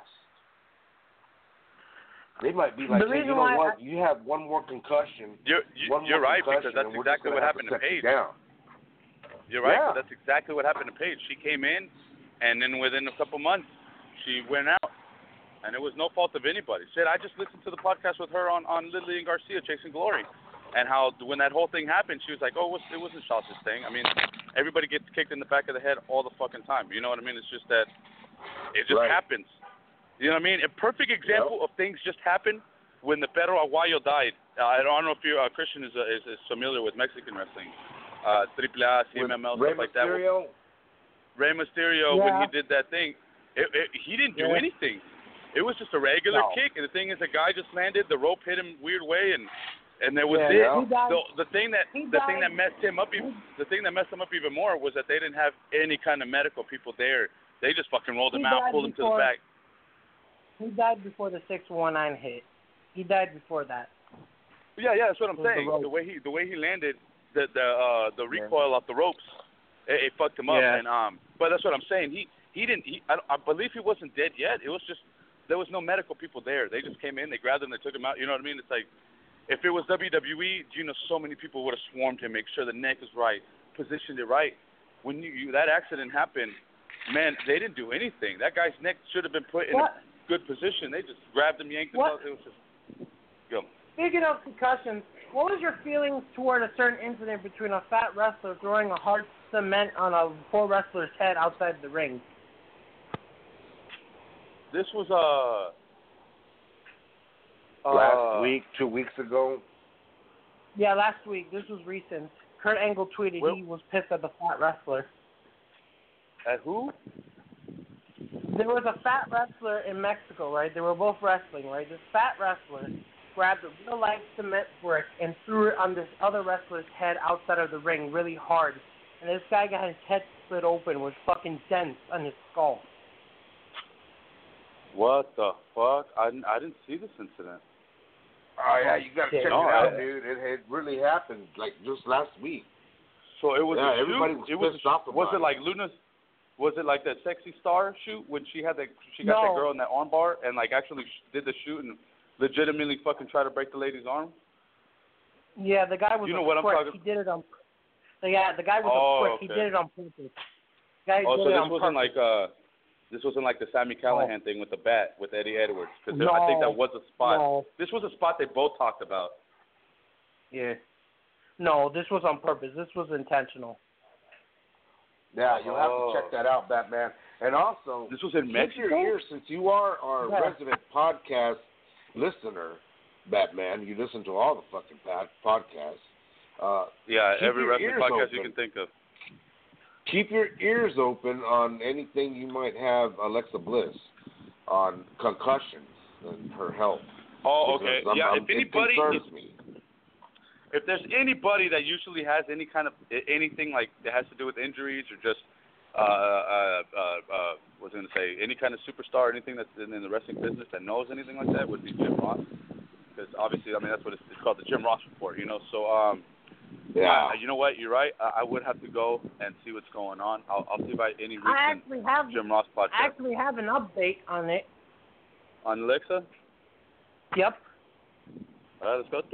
They might be like, hey, you know what? You have one more concussion. You're right, because that's exactly what happened to Paige. You're right, but that's exactly what happened to Paige. She came in, and then within a couple months, she went out. And it was no fault of anybody. Shit, I just listened to the podcast with her on Lillian Garcia, Chasing Glory, and how when that whole thing happened, she was like, oh, it wasn't Shaw's thing. I mean, everybody gets kicked in the back of the head all the fucking time. You know what I mean? It's just that it just happens. You know what I mean? A perfect example of things just happen when the Perro Aguayo died. I don't know if you Christian is familiar with Mexican wrestling, AAA, CMML, stuff like that. Rey Mysterio, when he did that thing, he didn't do anything. It was just a regular kick, and the thing is, the guy just landed. The rope hit him weird way, and there was it. The thing that messed him up, even more was that they didn't have any kind of medical people there. They just fucking rolled him out, pulled him to the back. He died before the 619 hit. He died before that. Yeah, that's what I'm saying. The way he landed, the recoil off the ropes, it fucked him up. And but that's what I'm saying. He didn't. I believe he wasn't dead yet. It was just there was no medical people there. They just came in, they grabbed him, they took him out. You know what I mean? It's like if it was WWE, so many people would have swarmed him, make sure the neck is right, positioned it right. When that accident happened, man, they didn't do anything. That guy's neck should have been put in a good position. They just grabbed him, yanked him out. It was just go. Speaking of concussions, what was your feelings toward a certain incident between a fat wrestler throwing a hard cement on a poor wrestler's head outside the ring? This was last week, 2 weeks ago. Yeah, last week. This was recent. Kurt Angle tweeted he was pissed at the fat wrestler. At who? There was a fat wrestler in Mexico, right? They were both wrestling, right? This fat wrestler grabbed a real-life cement brick and threw it on this other wrestler's head outside of the ring really hard. And this guy got his head split open with fucking dents on his skull. What the fuck? I didn't see this incident. Oh, yeah, you got to check it No, out, dude. It really happened, like, just last week. So it was a everybody shoot? was pissed off about it like Luna's? Was it like that Sexy Star shoot when she got that girl in that armbar and like actually did the shoot and legitimately fucking tried to break the lady's arm? Yeah, the guy was you know a what prick. I'm talking? He did it on. Yeah, the guy was a prick. Okay. He did it on purpose. So this wasn't like the Sami Callihan thing with the bat with Eddie Edwards, because I think that was a spot. No. This was a spot they both talked about. Yeah. No, this was on purpose. This was intentional. Yeah, you'll have to check that out, Batman. And also, this was in Mexico? Keep your ears, since you are our resident podcast listener, Batman. You listen to all the fucking podcasts. Every wrestling podcast you can think of. Keep your ears open on anything you might have Alexa Bliss on concussions and her health. Oh, okay. If anybody, if there's anybody that usually has any kind of anything like that has to do with injuries or just was going to say any kind of superstar, anything that's in the wrestling business that knows anything like that would be Jim Ross, because obviously, I mean, that's what it's called, the Jim Ross Report, you know. So you know what? You're right. I would have to go and see what's going on. I'll see if I any recent Jim Ross podcast. I actually have an update on it. On Alexa? Yep. All right, let's go.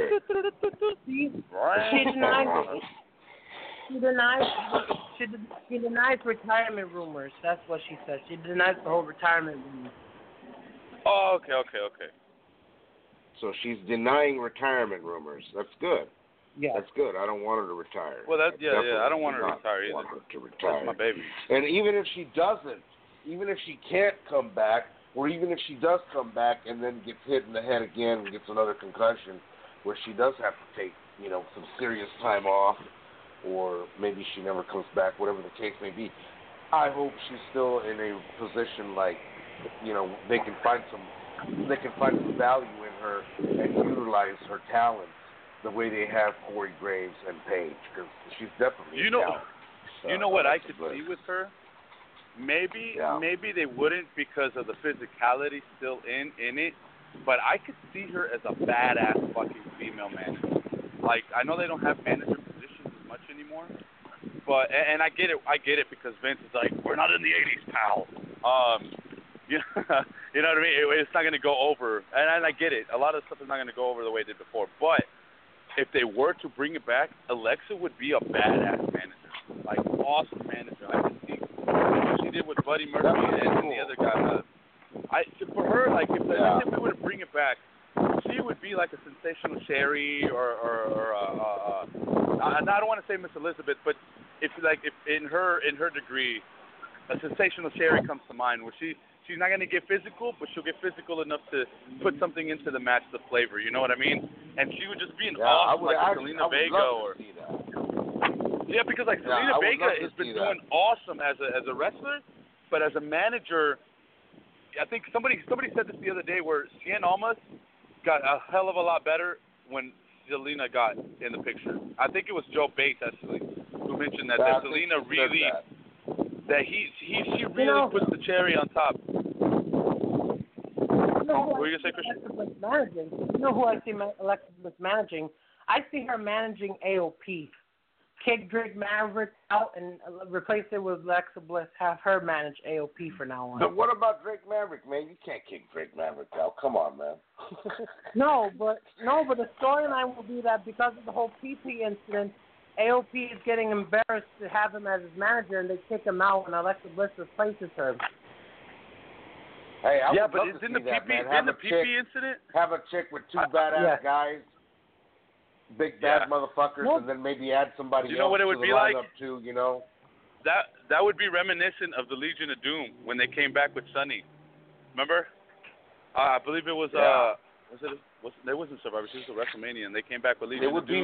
She denies retirement rumors. That's what she said. She denies the whole retirement rumors. Oh, okay. So she's denying retirement rumors. That's good. Yeah. That's good. I don't want her to retire. Well, I don't want her to retire either. Want her to retire. That's my baby. And even if she doesn't, even if she can't come back, or even if she does come back and then gets hit in the head again and gets another concussion, where she does have to take, some serious time off, or maybe she never comes back, whatever the case may be, I hope she's still in a position like, they can find some value in her and utilize her talents the way they have Corey Graves and Paige, because she's definitely a talent. You know what I could see with her? Maybe they wouldn't because of the physicality still in it, but I could see her as a badass fucking female manager. Like, I know they don't have manager positions as much anymore, but and I get it because Vince is like, we're not in the 80s, pal. You know what I mean? It's not going to go over, and I get it. A lot of stuff is not going to go over the way it did before, but if they were to bring it back, Alexa would be a badass manager, like awesome manager. I could see what she did with Buddy Murphy and the other guy. For her, like if we were to bring it back, she would be like a Sensational Sherry or I don't want to say Miss Elizabeth, but if in her degree, a Sensational Sherry comes to mind where she's not going to get physical, but she'll get physical enough to put something into the match, the flavor. You know what I mean? And she would just be an awesome, like Selena Vega Yeah, because like Selena Vega has been doing awesome as a wrestler, but as a manager, I think somebody said this the other day where Cien Almas got a hell of a lot better when Selena got in the picture. I think it was Joe Bates actually who mentioned that Selena really she really puts the cherry on top. What were you going to say, Christian? You know who I see Alexa Bliss managing? I see her managing AOP. Kick Drake Maverick out and replace it with Alexa Bliss. Have her manage AOP for now on. But what about Drake Maverick, man? You can't kick Drake Maverick out. Come on, man. No, but the storyline will be that because of the whole PP incident, AOP is getting embarrassed to have him as his manager, and they kick him out, and Alexa Bliss replaces her. Hey, but didn't the PP incident have a chick with two badass guys, big bad motherfuckers, and then maybe add somebody else what it would to the be lineup like? too, That would be reminiscent of the Legion of Doom when they came back with Sunny. Remember? I believe it was there wasn't Survivor Series, it was WrestleMania, and they came back with Legion of Doom.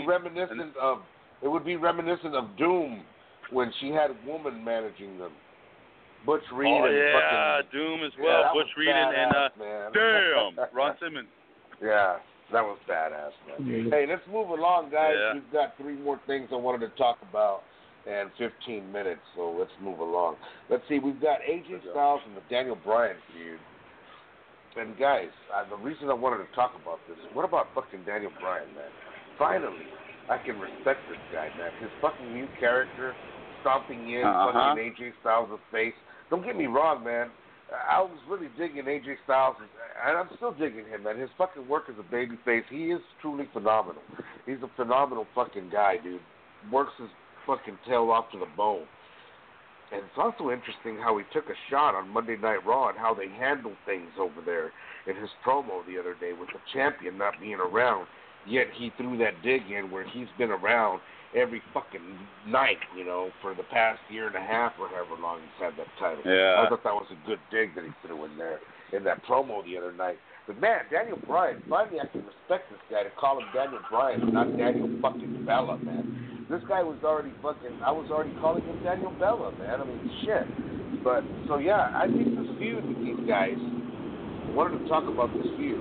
It would be reminiscent of Doom when she had a woman managing them. Butch Reed Doom as well. Butch Reed and man. damn, Ron Simmons. Yeah. That was badass, man. Hey, let's move along, guys. Yeah. We've got 3 more things I wanted to talk about and 15 minutes, so let's move along. Let's see, we've got AJ Styles and the Daniel Bryan feud. And, guys, the reason I wanted to talk about this, what about fucking Daniel Bryan, man? Finally, I can respect this guy, man. His fucking new character, stomping in, fucking AJ Styles' face. Don't get me wrong, man. I was really digging AJ Styles, and I'm still digging him, man. His fucking work as a babyface, he is truly phenomenal. He's a phenomenal fucking guy, dude. Works his fucking tail off to the bone. And it's also interesting how he took a shot on Monday Night Raw and how they handled things over there in his promo the other day with the champion not being around. Yet he threw that dig in where he's been around every fucking night, you know, for the past year and a half or however long he's had that title. Yeah. I thought that was a good dig that he threw in there in that promo the other night. But man, Daniel Bryan, finally I can respect this guy to call him Daniel Bryan and not Daniel fucking Bella, man. This guy was already I was already calling him Daniel Bella, man. I mean, shit. But, so yeah, I think this feud with these guys, I wanted to talk about this feud.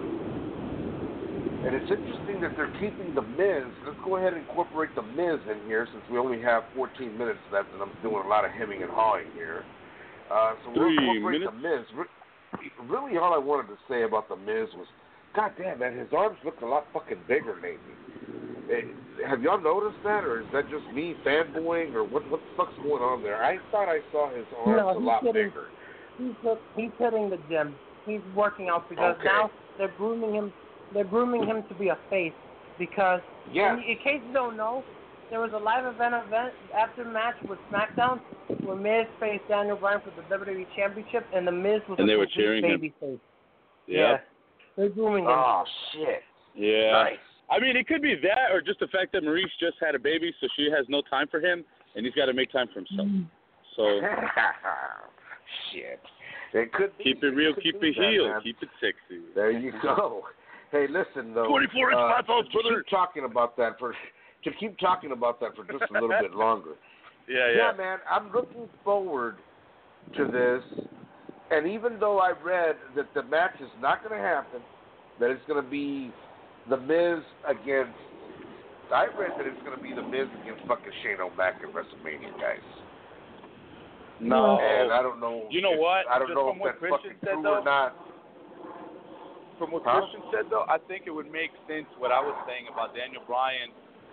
And it's interesting that they're keeping The Miz. Let's go ahead and incorporate The Miz in here since we only have 14 minutes left and I'm doing a lot of hemming and hawing here. So we'll incorporate The Miz. Really all I wanted to say about The Miz was, God damn, man, his arms look a lot fucking bigger lately. Have y'all noticed that, or is that just me fanboying, or what the fuck's going on there? I thought I saw his arms a lot bigger. He's hitting the gym. He's working out because now they're grooming him. They're grooming him to be a face because, in case you don't know, there was a live event after match with SmackDown where Miz faced Daniel Bryan for the WWE Championship, and the Miz was and a they were cheering baby him. face. Yep. Yeah, they're grooming him. Oh shit! Yeah. Nice. I mean, it could be that, or just the fact that Maurice just had a baby, so she has no time for him, and he's got to make time for himself. So shit. It could be. Keep it real, keep it heel, man. keep it sexy. There you go. Hey, listen though. 24-inch platforms, brother. Keep talking about that for just a little bit longer. Yeah. Yeah, man. I'm looking forward to this, and even though I read that the match is not going to happen, that it's going to be The Miz against. I read that it's going to be The Miz against fucking Shane O'Mac at WrestleMania, guys. No. And I don't know. You know what? I don't Just know from if what that's Christian fucking said, true though, or not. From what Christian said, though, I think it would make sense what I was saying about Daniel Bryan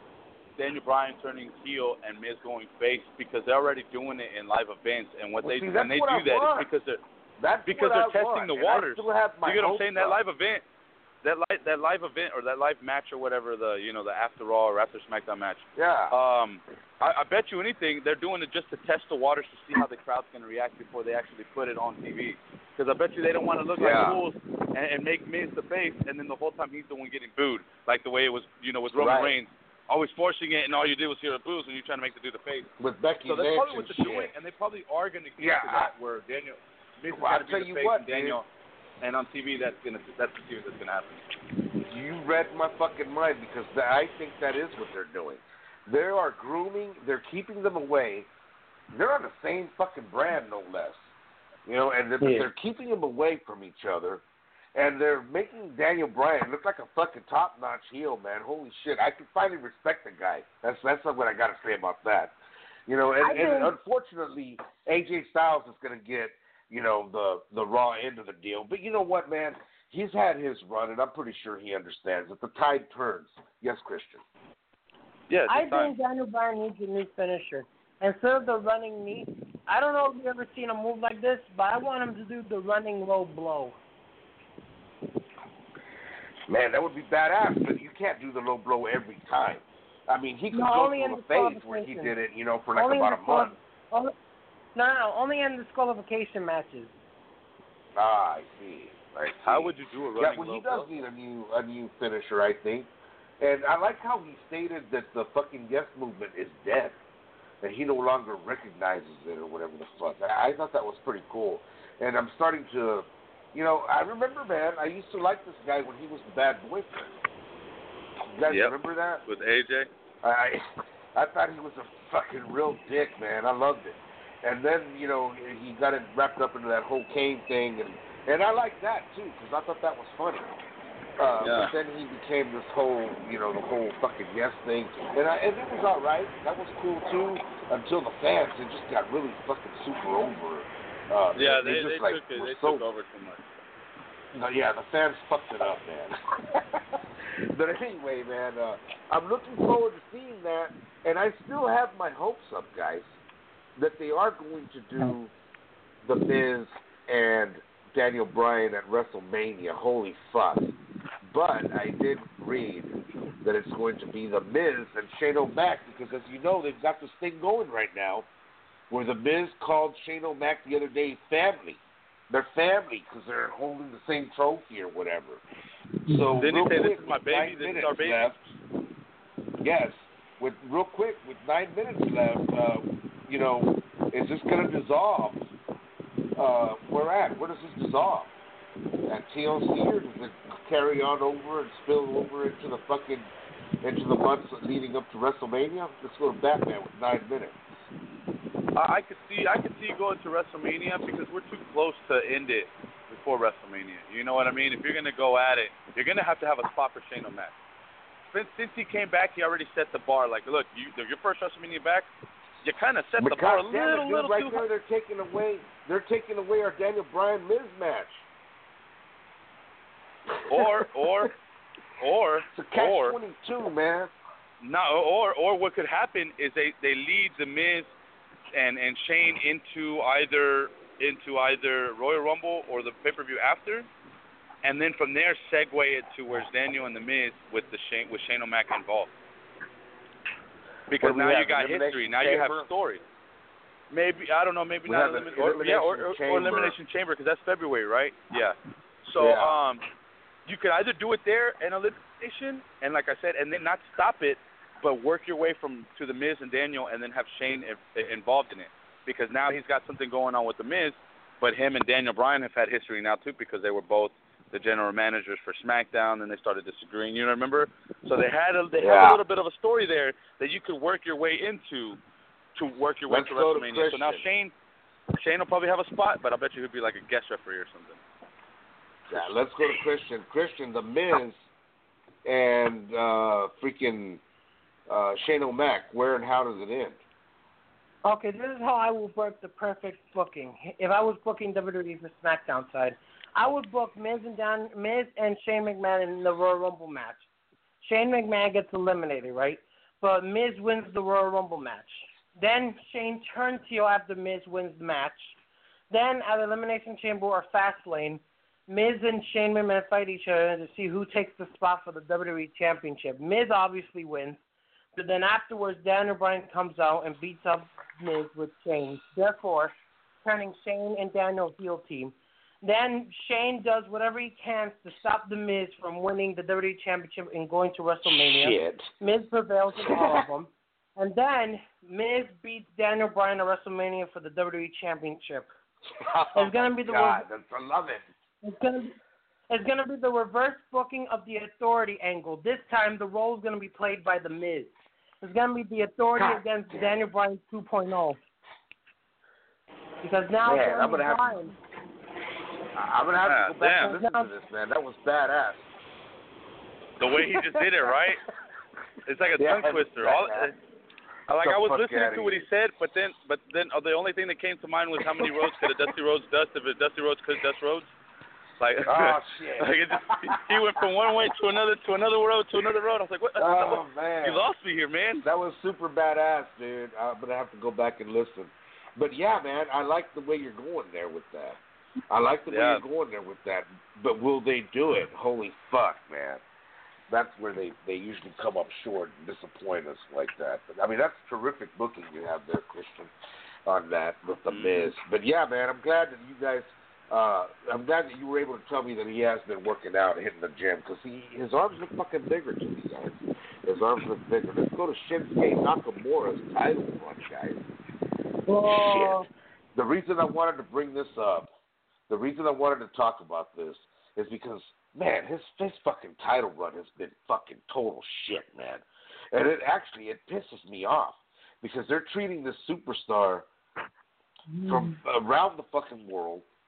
turning heel and Miz going face because they're already doing it in live events, and when they do that, it's because they're testing the waters. You get what I'm saying? That live event. That live event or that live match or whatever the after Raw or after SmackDown match. Yeah. I bet you anything they're doing it just to test the waters to see how the crowd's going to react before they actually put it on TV. Because I bet you they don't want to look like fools and make Miz the face, and then the whole time he's the one getting booed, like the way it was with Roman Reigns, always forcing it, and all you did was hear the boos when you're trying to make the dude the face. With Becky so that's Lynch probably what they're doing, and they probably are going to get to that where Miz has got to be the face, and Daniel. And on TV, that's the TV that's gonna happen. You read my fucking mind because I think that is what they're doing. They are grooming. They're keeping them away. They're on the same fucking brand, no less. And they're keeping them away from each other, and they're making Daniel Bryan look like a fucking top-notch heel, man. Holy shit! I can finally respect the guy. That's what I got to say about that. And unfortunately, AJ Styles is gonna get. The Raw end of the deal. But you know what, man? He's had his run, and I'm pretty sure he understands that the tide turns. Yes, Christian? Yeah, I think Daniel Bryan needs a new finisher. Instead of the running knee, I don't know if you've ever seen a move like this, but I want him to do the running low blow. Man, that would be badass, but you can't do the low blow every time. I mean, he could go through a phase where he did it, for like about a month. No, only in disqualification matches. I see. How would you do a running low blow? Yeah, he does need a new finisher, I think. And I like how he stated that the fucking Yes Movement is dead. That he no longer recognizes it or whatever the fuck. I thought that was pretty cool. And I'm starting to, I remember, man, I used to like this guy when he was the bad boyfriend. You guys remember that? With AJ? I thought he was a fucking real dick, man. I loved it. And then, he got it wrapped up into that whole Kane thing, and I liked that, too, because I thought that was funny. But then he became this whole, the whole fucking yes thing, and it was all right. That was cool too, until the fans, they just got really fucking super over. They took over too much. No, yeah, the fans fucked it up, man. But anyway, man, I'm looking forward to seeing that, and I still have my hopes up, guys, that they are going to do The Miz and Daniel Bryan at WrestleMania. Holy fuck. But I did read that it's going to be The Miz and Shane O'Mac, because as you know, they've got this thing going right now where The Miz called Shane O'Mac the other day family. They're family because they're holding the same trophy or whatever. So didn't he say quick, this is my baby, this is our baby? Left, yes. With 9 minutes left, is this going to dissolve? Where does this dissolve? At TLC, or does it carry on over and spill over into the months leading up to WrestleMania? Let's go to Batman with 9 minutes. I could see you going to WrestleMania because we're too close to end it before WrestleMania. You know what I mean? If you're going to go at it, you're going to have a spot for Shane O'Mac. Since he came back, he already set the bar. Like, look, your first WrestleMania back, you kind of set the bar a little right too there, high. They're taking away our Daniel Bryan Miz match. Or it's a catch-22, man. No, or what could happen is they lead the Miz and Shane into either Royal Rumble or the pay-per-view after, and then from there segue it to where's Daniel and the Miz with Shane O'Mac involved. Because now you got history, now you have story. Maybe I don't know, maybe not Elimination Chamber because that's February, right? Yeah. So you could either do it there and elimination, and like I said, and then not stop it, but work your way to the Miz and Daniel, and then have Shane involved in it. Because now he's got something going on with the Miz, but him and Daniel Bryan have had history now too, because they were both the general managers for SmackDown, and they started disagreeing. You remember? So they had a little bit of a story there that you could work your way into to work your way to WrestleMania. So now Shane will probably have a spot, but I bet you he'll be like a guest referee or something. Yeah, let's go to Christian. Christian, the Miz and freaking Shane O'Mac. Where and how does it end? Okay, this is how I would work the perfect booking. If I was booking WWE for SmackDown side, I would book Miz and Shane McMahon in the Royal Rumble match. Shane McMahon gets eliminated, right? But Miz wins the Royal Rumble match. Then Shane turns heel after Miz wins the match. Then at Elimination Chamber or Fastlane, Miz and Shane McMahon fight each other to see who takes the spot for the WWE Championship. Miz obviously wins, but then afterwards, Daniel Bryan comes out and beats up Miz with Shane, therefore turning Shane and Daniel heel team. Then Shane does whatever he can to stop the Miz from winning the WWE Championship and going to WrestleMania. Shit. Miz prevails in all of them. And then Miz beats Daniel Bryan at WrestleMania for the WWE Championship. It's gonna be the I love it. It's gonna be the reverse booking of the Authority angle. This time, the role is gonna be played by the Miz. It's gonna be the Authority against Daniel Bryan 2.0. Because now I'm gonna have to go back and listen to this, man. That was badass. The way he just did it, right? It's like a tongue twister. I was listening to what he said, but then the only thing that came to mind was how many roads could a Dusty Rhodes dust if a Dusty Rhodes could dust roads. Like, oh shit! He went from one way to another road to another road. I was like, what? Man, you lost me here, man. That was super badass, dude. I'm gonna have to go back and listen. But yeah, man, I like the way you're going there with that. But will they do it? Holy fuck, man. That's where they usually come up short and disappoint us like that. But I mean, that's terrific booking you have there, Christian, on that with the Miz. But yeah, man, I'm glad that you guys. I'm glad that you were able to tell me that he has been working out and hitting the gym, because his arms look fucking bigger to me, guys. His arms look bigger. Let's go to Shinsuke Nakamura's title run, guys. Oh. Shit. The reason I wanted to bring this up, the reason I wanted to talk about this is because, man, his fucking title run has been fucking total shit, man. And it pisses me off, because they're treating this superstar from around the fucking world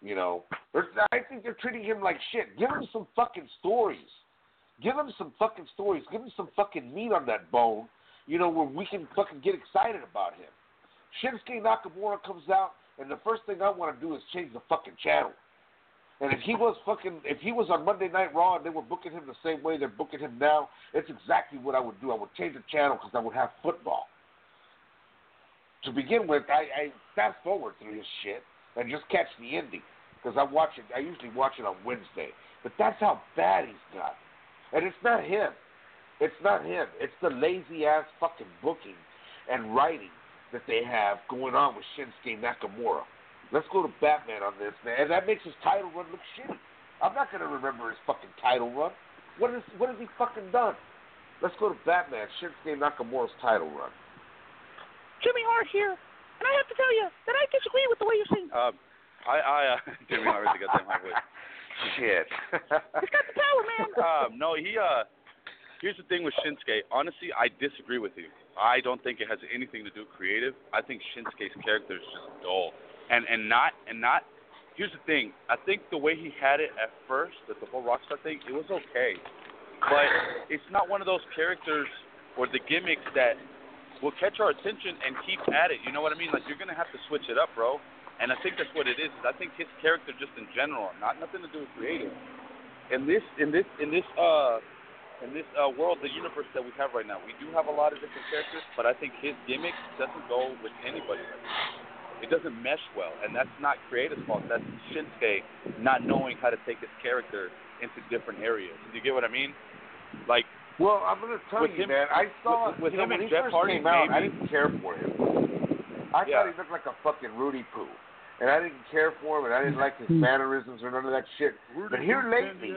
You know, I think they're treating him like shit. Give him some fucking stories. Give him some fucking stories. Give him some fucking meat on that bone, you know, where we can fucking get excited about him. Shinsuke Nakamura comes out, and the first thing I want to do is change the fucking channel. And if he was on Monday Night Raw and they were booking him the same way they're booking him now, it's exactly what I would do. I would change the channel because I would have football. To begin with, I fast forward through his shit and just catch the ending because I usually watch it on Wednesday. But that's how bad he's got. And it's not him. It's not him. It's the lazy-ass fucking booking and writing that they have going on with Shinsuke Nakamura. Let's go to Batman on this, man. And that makes his title run look shitty. I'm not going to remember his fucking title run. What has he fucking done? Let's go to Batman, Shinsuke Nakamura's title run. Jimmy Hart here, and I have to tell you that I disagree with the way you sing. Jimmy Hart is a goddamn high voice. Shit. He's got the power, man. No, here's the thing with Shinsuke. Honestly, I disagree with you. I don't think it has anything to do with creative. I think Shinsuke's character is just dull. And not. Here's the thing. I think the way he had it at first, the whole Rockstar thing, it was okay. But it's not one of those characters or the gimmicks that will catch our attention and keep at it. You know what I mean? Like, you're gonna have to switch it up, bro. And I think that's what it is. I think his character, just in general, nothing to do with creative. In this world, the universe that we have right now, we do have a lot of different characters, but I think his gimmick doesn't go with anybody right now. It doesn't mesh well, and that's not creative's fault. That's Shinsuke not knowing how to take his character into different areas. Do you get what I mean? Like, well, I'm going to tell you, man. I saw with him when and he Jeff first Hardy, came out, maybe. I didn't care for him. I thought he looked like a fucking Rudy Poo, and I didn't care for him, and I didn't like his mannerisms or none of that shit. But here lately,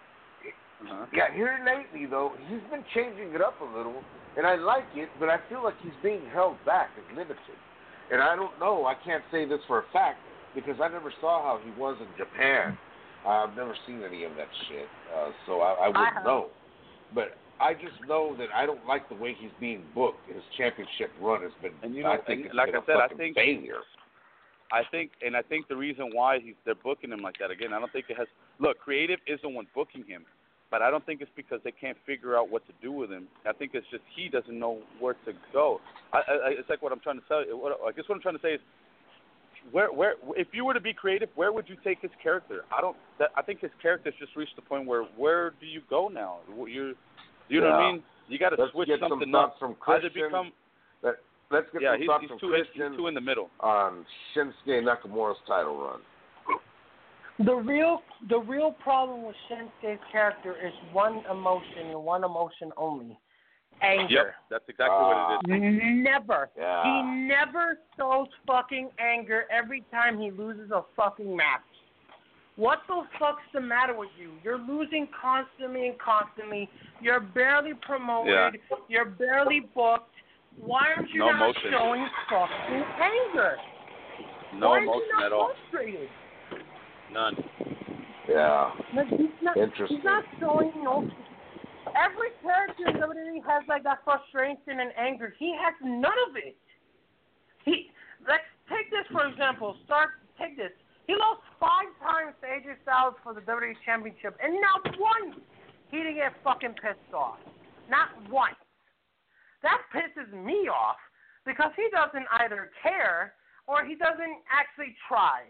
though, he's been changing it up a little, and I like it, but I feel like he's being held back and limited. And I don't know, I can't say this for a fact, because I never saw how he was in Japan. I've never seen any of that shit, so I wouldn't know. But I just know that I don't like the way he's being booked. His championship run has been, I think it's been a fucking failure. I think the reason why they're booking him like that, again, I don't think it has, look, creative is the one booking him. But I don't think it's because they can't figure out what to do with him. I think it's just he doesn't know where to go. It's like what I'm trying to tell you. I guess what I'm trying to say is, where if you were to be creative, where would you take his character? I think his character's just reached the point where do you go now? You know what I mean? You got to switch something up. From Christian. Let's get some thoughts from Christian. He's too in the middle on Shinsuke Nakamura's title run. The real problem with Shinsuke's character is one emotion and one emotion only. Anger. Yep, that's exactly what it is. Never. Yeah. He never shows fucking anger every time he loses a fucking match. What the fuck's the matter with you? You're losing constantly and constantly. You're barely promoted. Yeah. You're barely booked. Why aren't you not showing fucking anger? No emotion at all. Frustrated? None. Yeah. He's not showing no. Every character in WWE has like that frustration and anger. He has none of it. Let's take this for example. Take this. He lost 5 times to AJ Styles for the WWE Championship, and not once he didn't get fucking pissed off. Not once. That pisses me off because he doesn't either care or he doesn't actually try.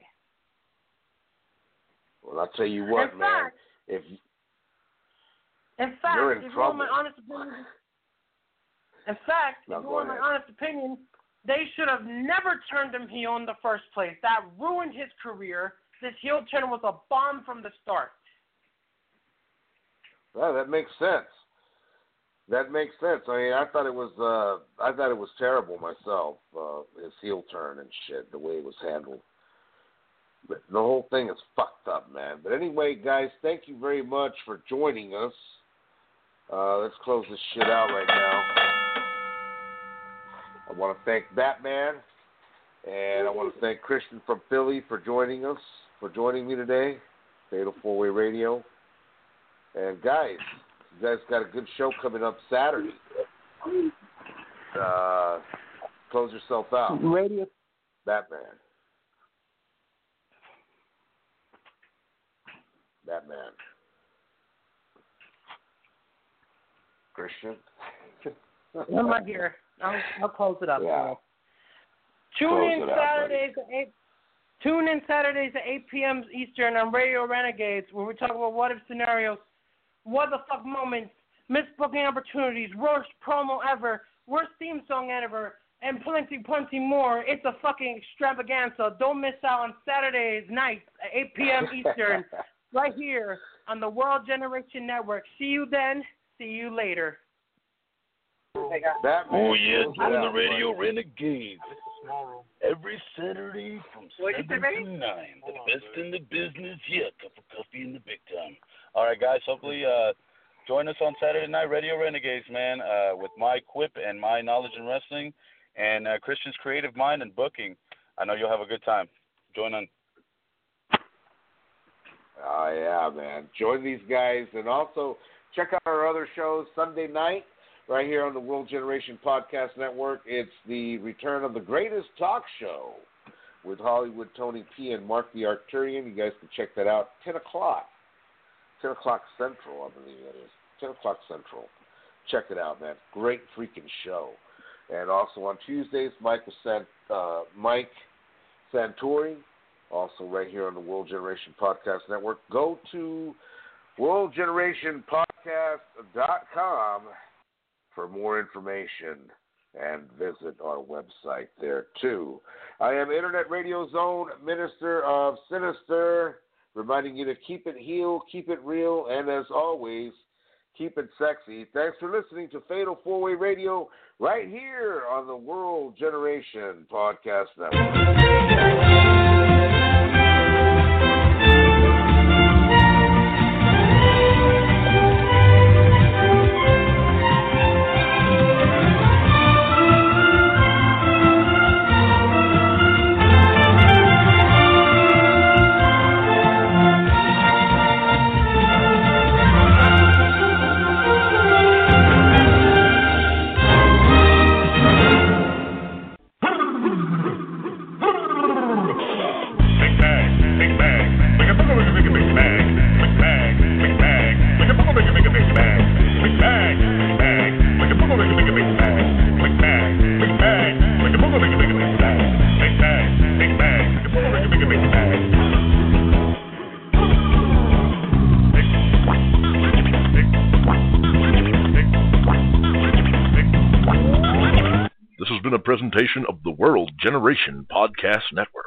Well, I'll tell you what, man. If you want my honest opinion, they should have never turned him heel in the first place. That ruined his career. This heel turn was a bomb from the start. Well, that makes sense. I mean, I thought it was terrible myself. His heel turn and shit, the way it was handled. But the whole thing is fucked up, man. But anyway, guys, thank you very much for joining us. Let's close this shit out right now. I want to thank Batman, and I want to thank Christian from Philly for joining me today, Fatal 4-Way Radio. And guys, you guys got a good show coming up Saturday. Close yourself out. Radio. Batman. Batman. Christian? I'm not here. I'll close it up. Yeah. Tune in Saturdays at 8 p.m. Eastern on Radio Renegades, where we talk about what if scenarios, what the fuck moments, missed booking opportunities, worst promo ever, worst theme song ever, and plenty more. It's a fucking extravaganza. Don't miss out on Saturdays nights at 8 p.m. Eastern, right here on the World Generation Network. See you then. See you later. Oh, yeah, join the Radio Renegades. Every Saturday from 7 to 9. The best in the business yet. Cup of coffee in the big time. All right, guys, hopefully join us on Saturday night, Radio Renegades, man, with my quip and my knowledge in wrestling and Christian's creative mind and booking. I know you'll have a good time. Join on. Oh, yeah, man. Join these guys. And also check out our other shows Sunday night right here on the World Generation Podcast Network. It's the return of the greatest talk show with Hollywood Tony P. and Mark the Arcturian. You guys can check that out. 10 o'clock. 10 o'clock Central, I believe that is. 10 o'clock Central. Check it out, man. Great freaking show. And also on Tuesdays, Mike Santori, also right here on the World Generation Podcast Network. Go to worldgenerationpodcast.com for more information and visit our website there too. I am Internet Radio Zone Minister of Sinister, reminding you to keep it heel, keep it real, and as always, keep it sexy. Thanks for listening to Fatal 4-Way Radio right here on the World Generation Podcast Network. Presentation of the World Generation Podcast Network.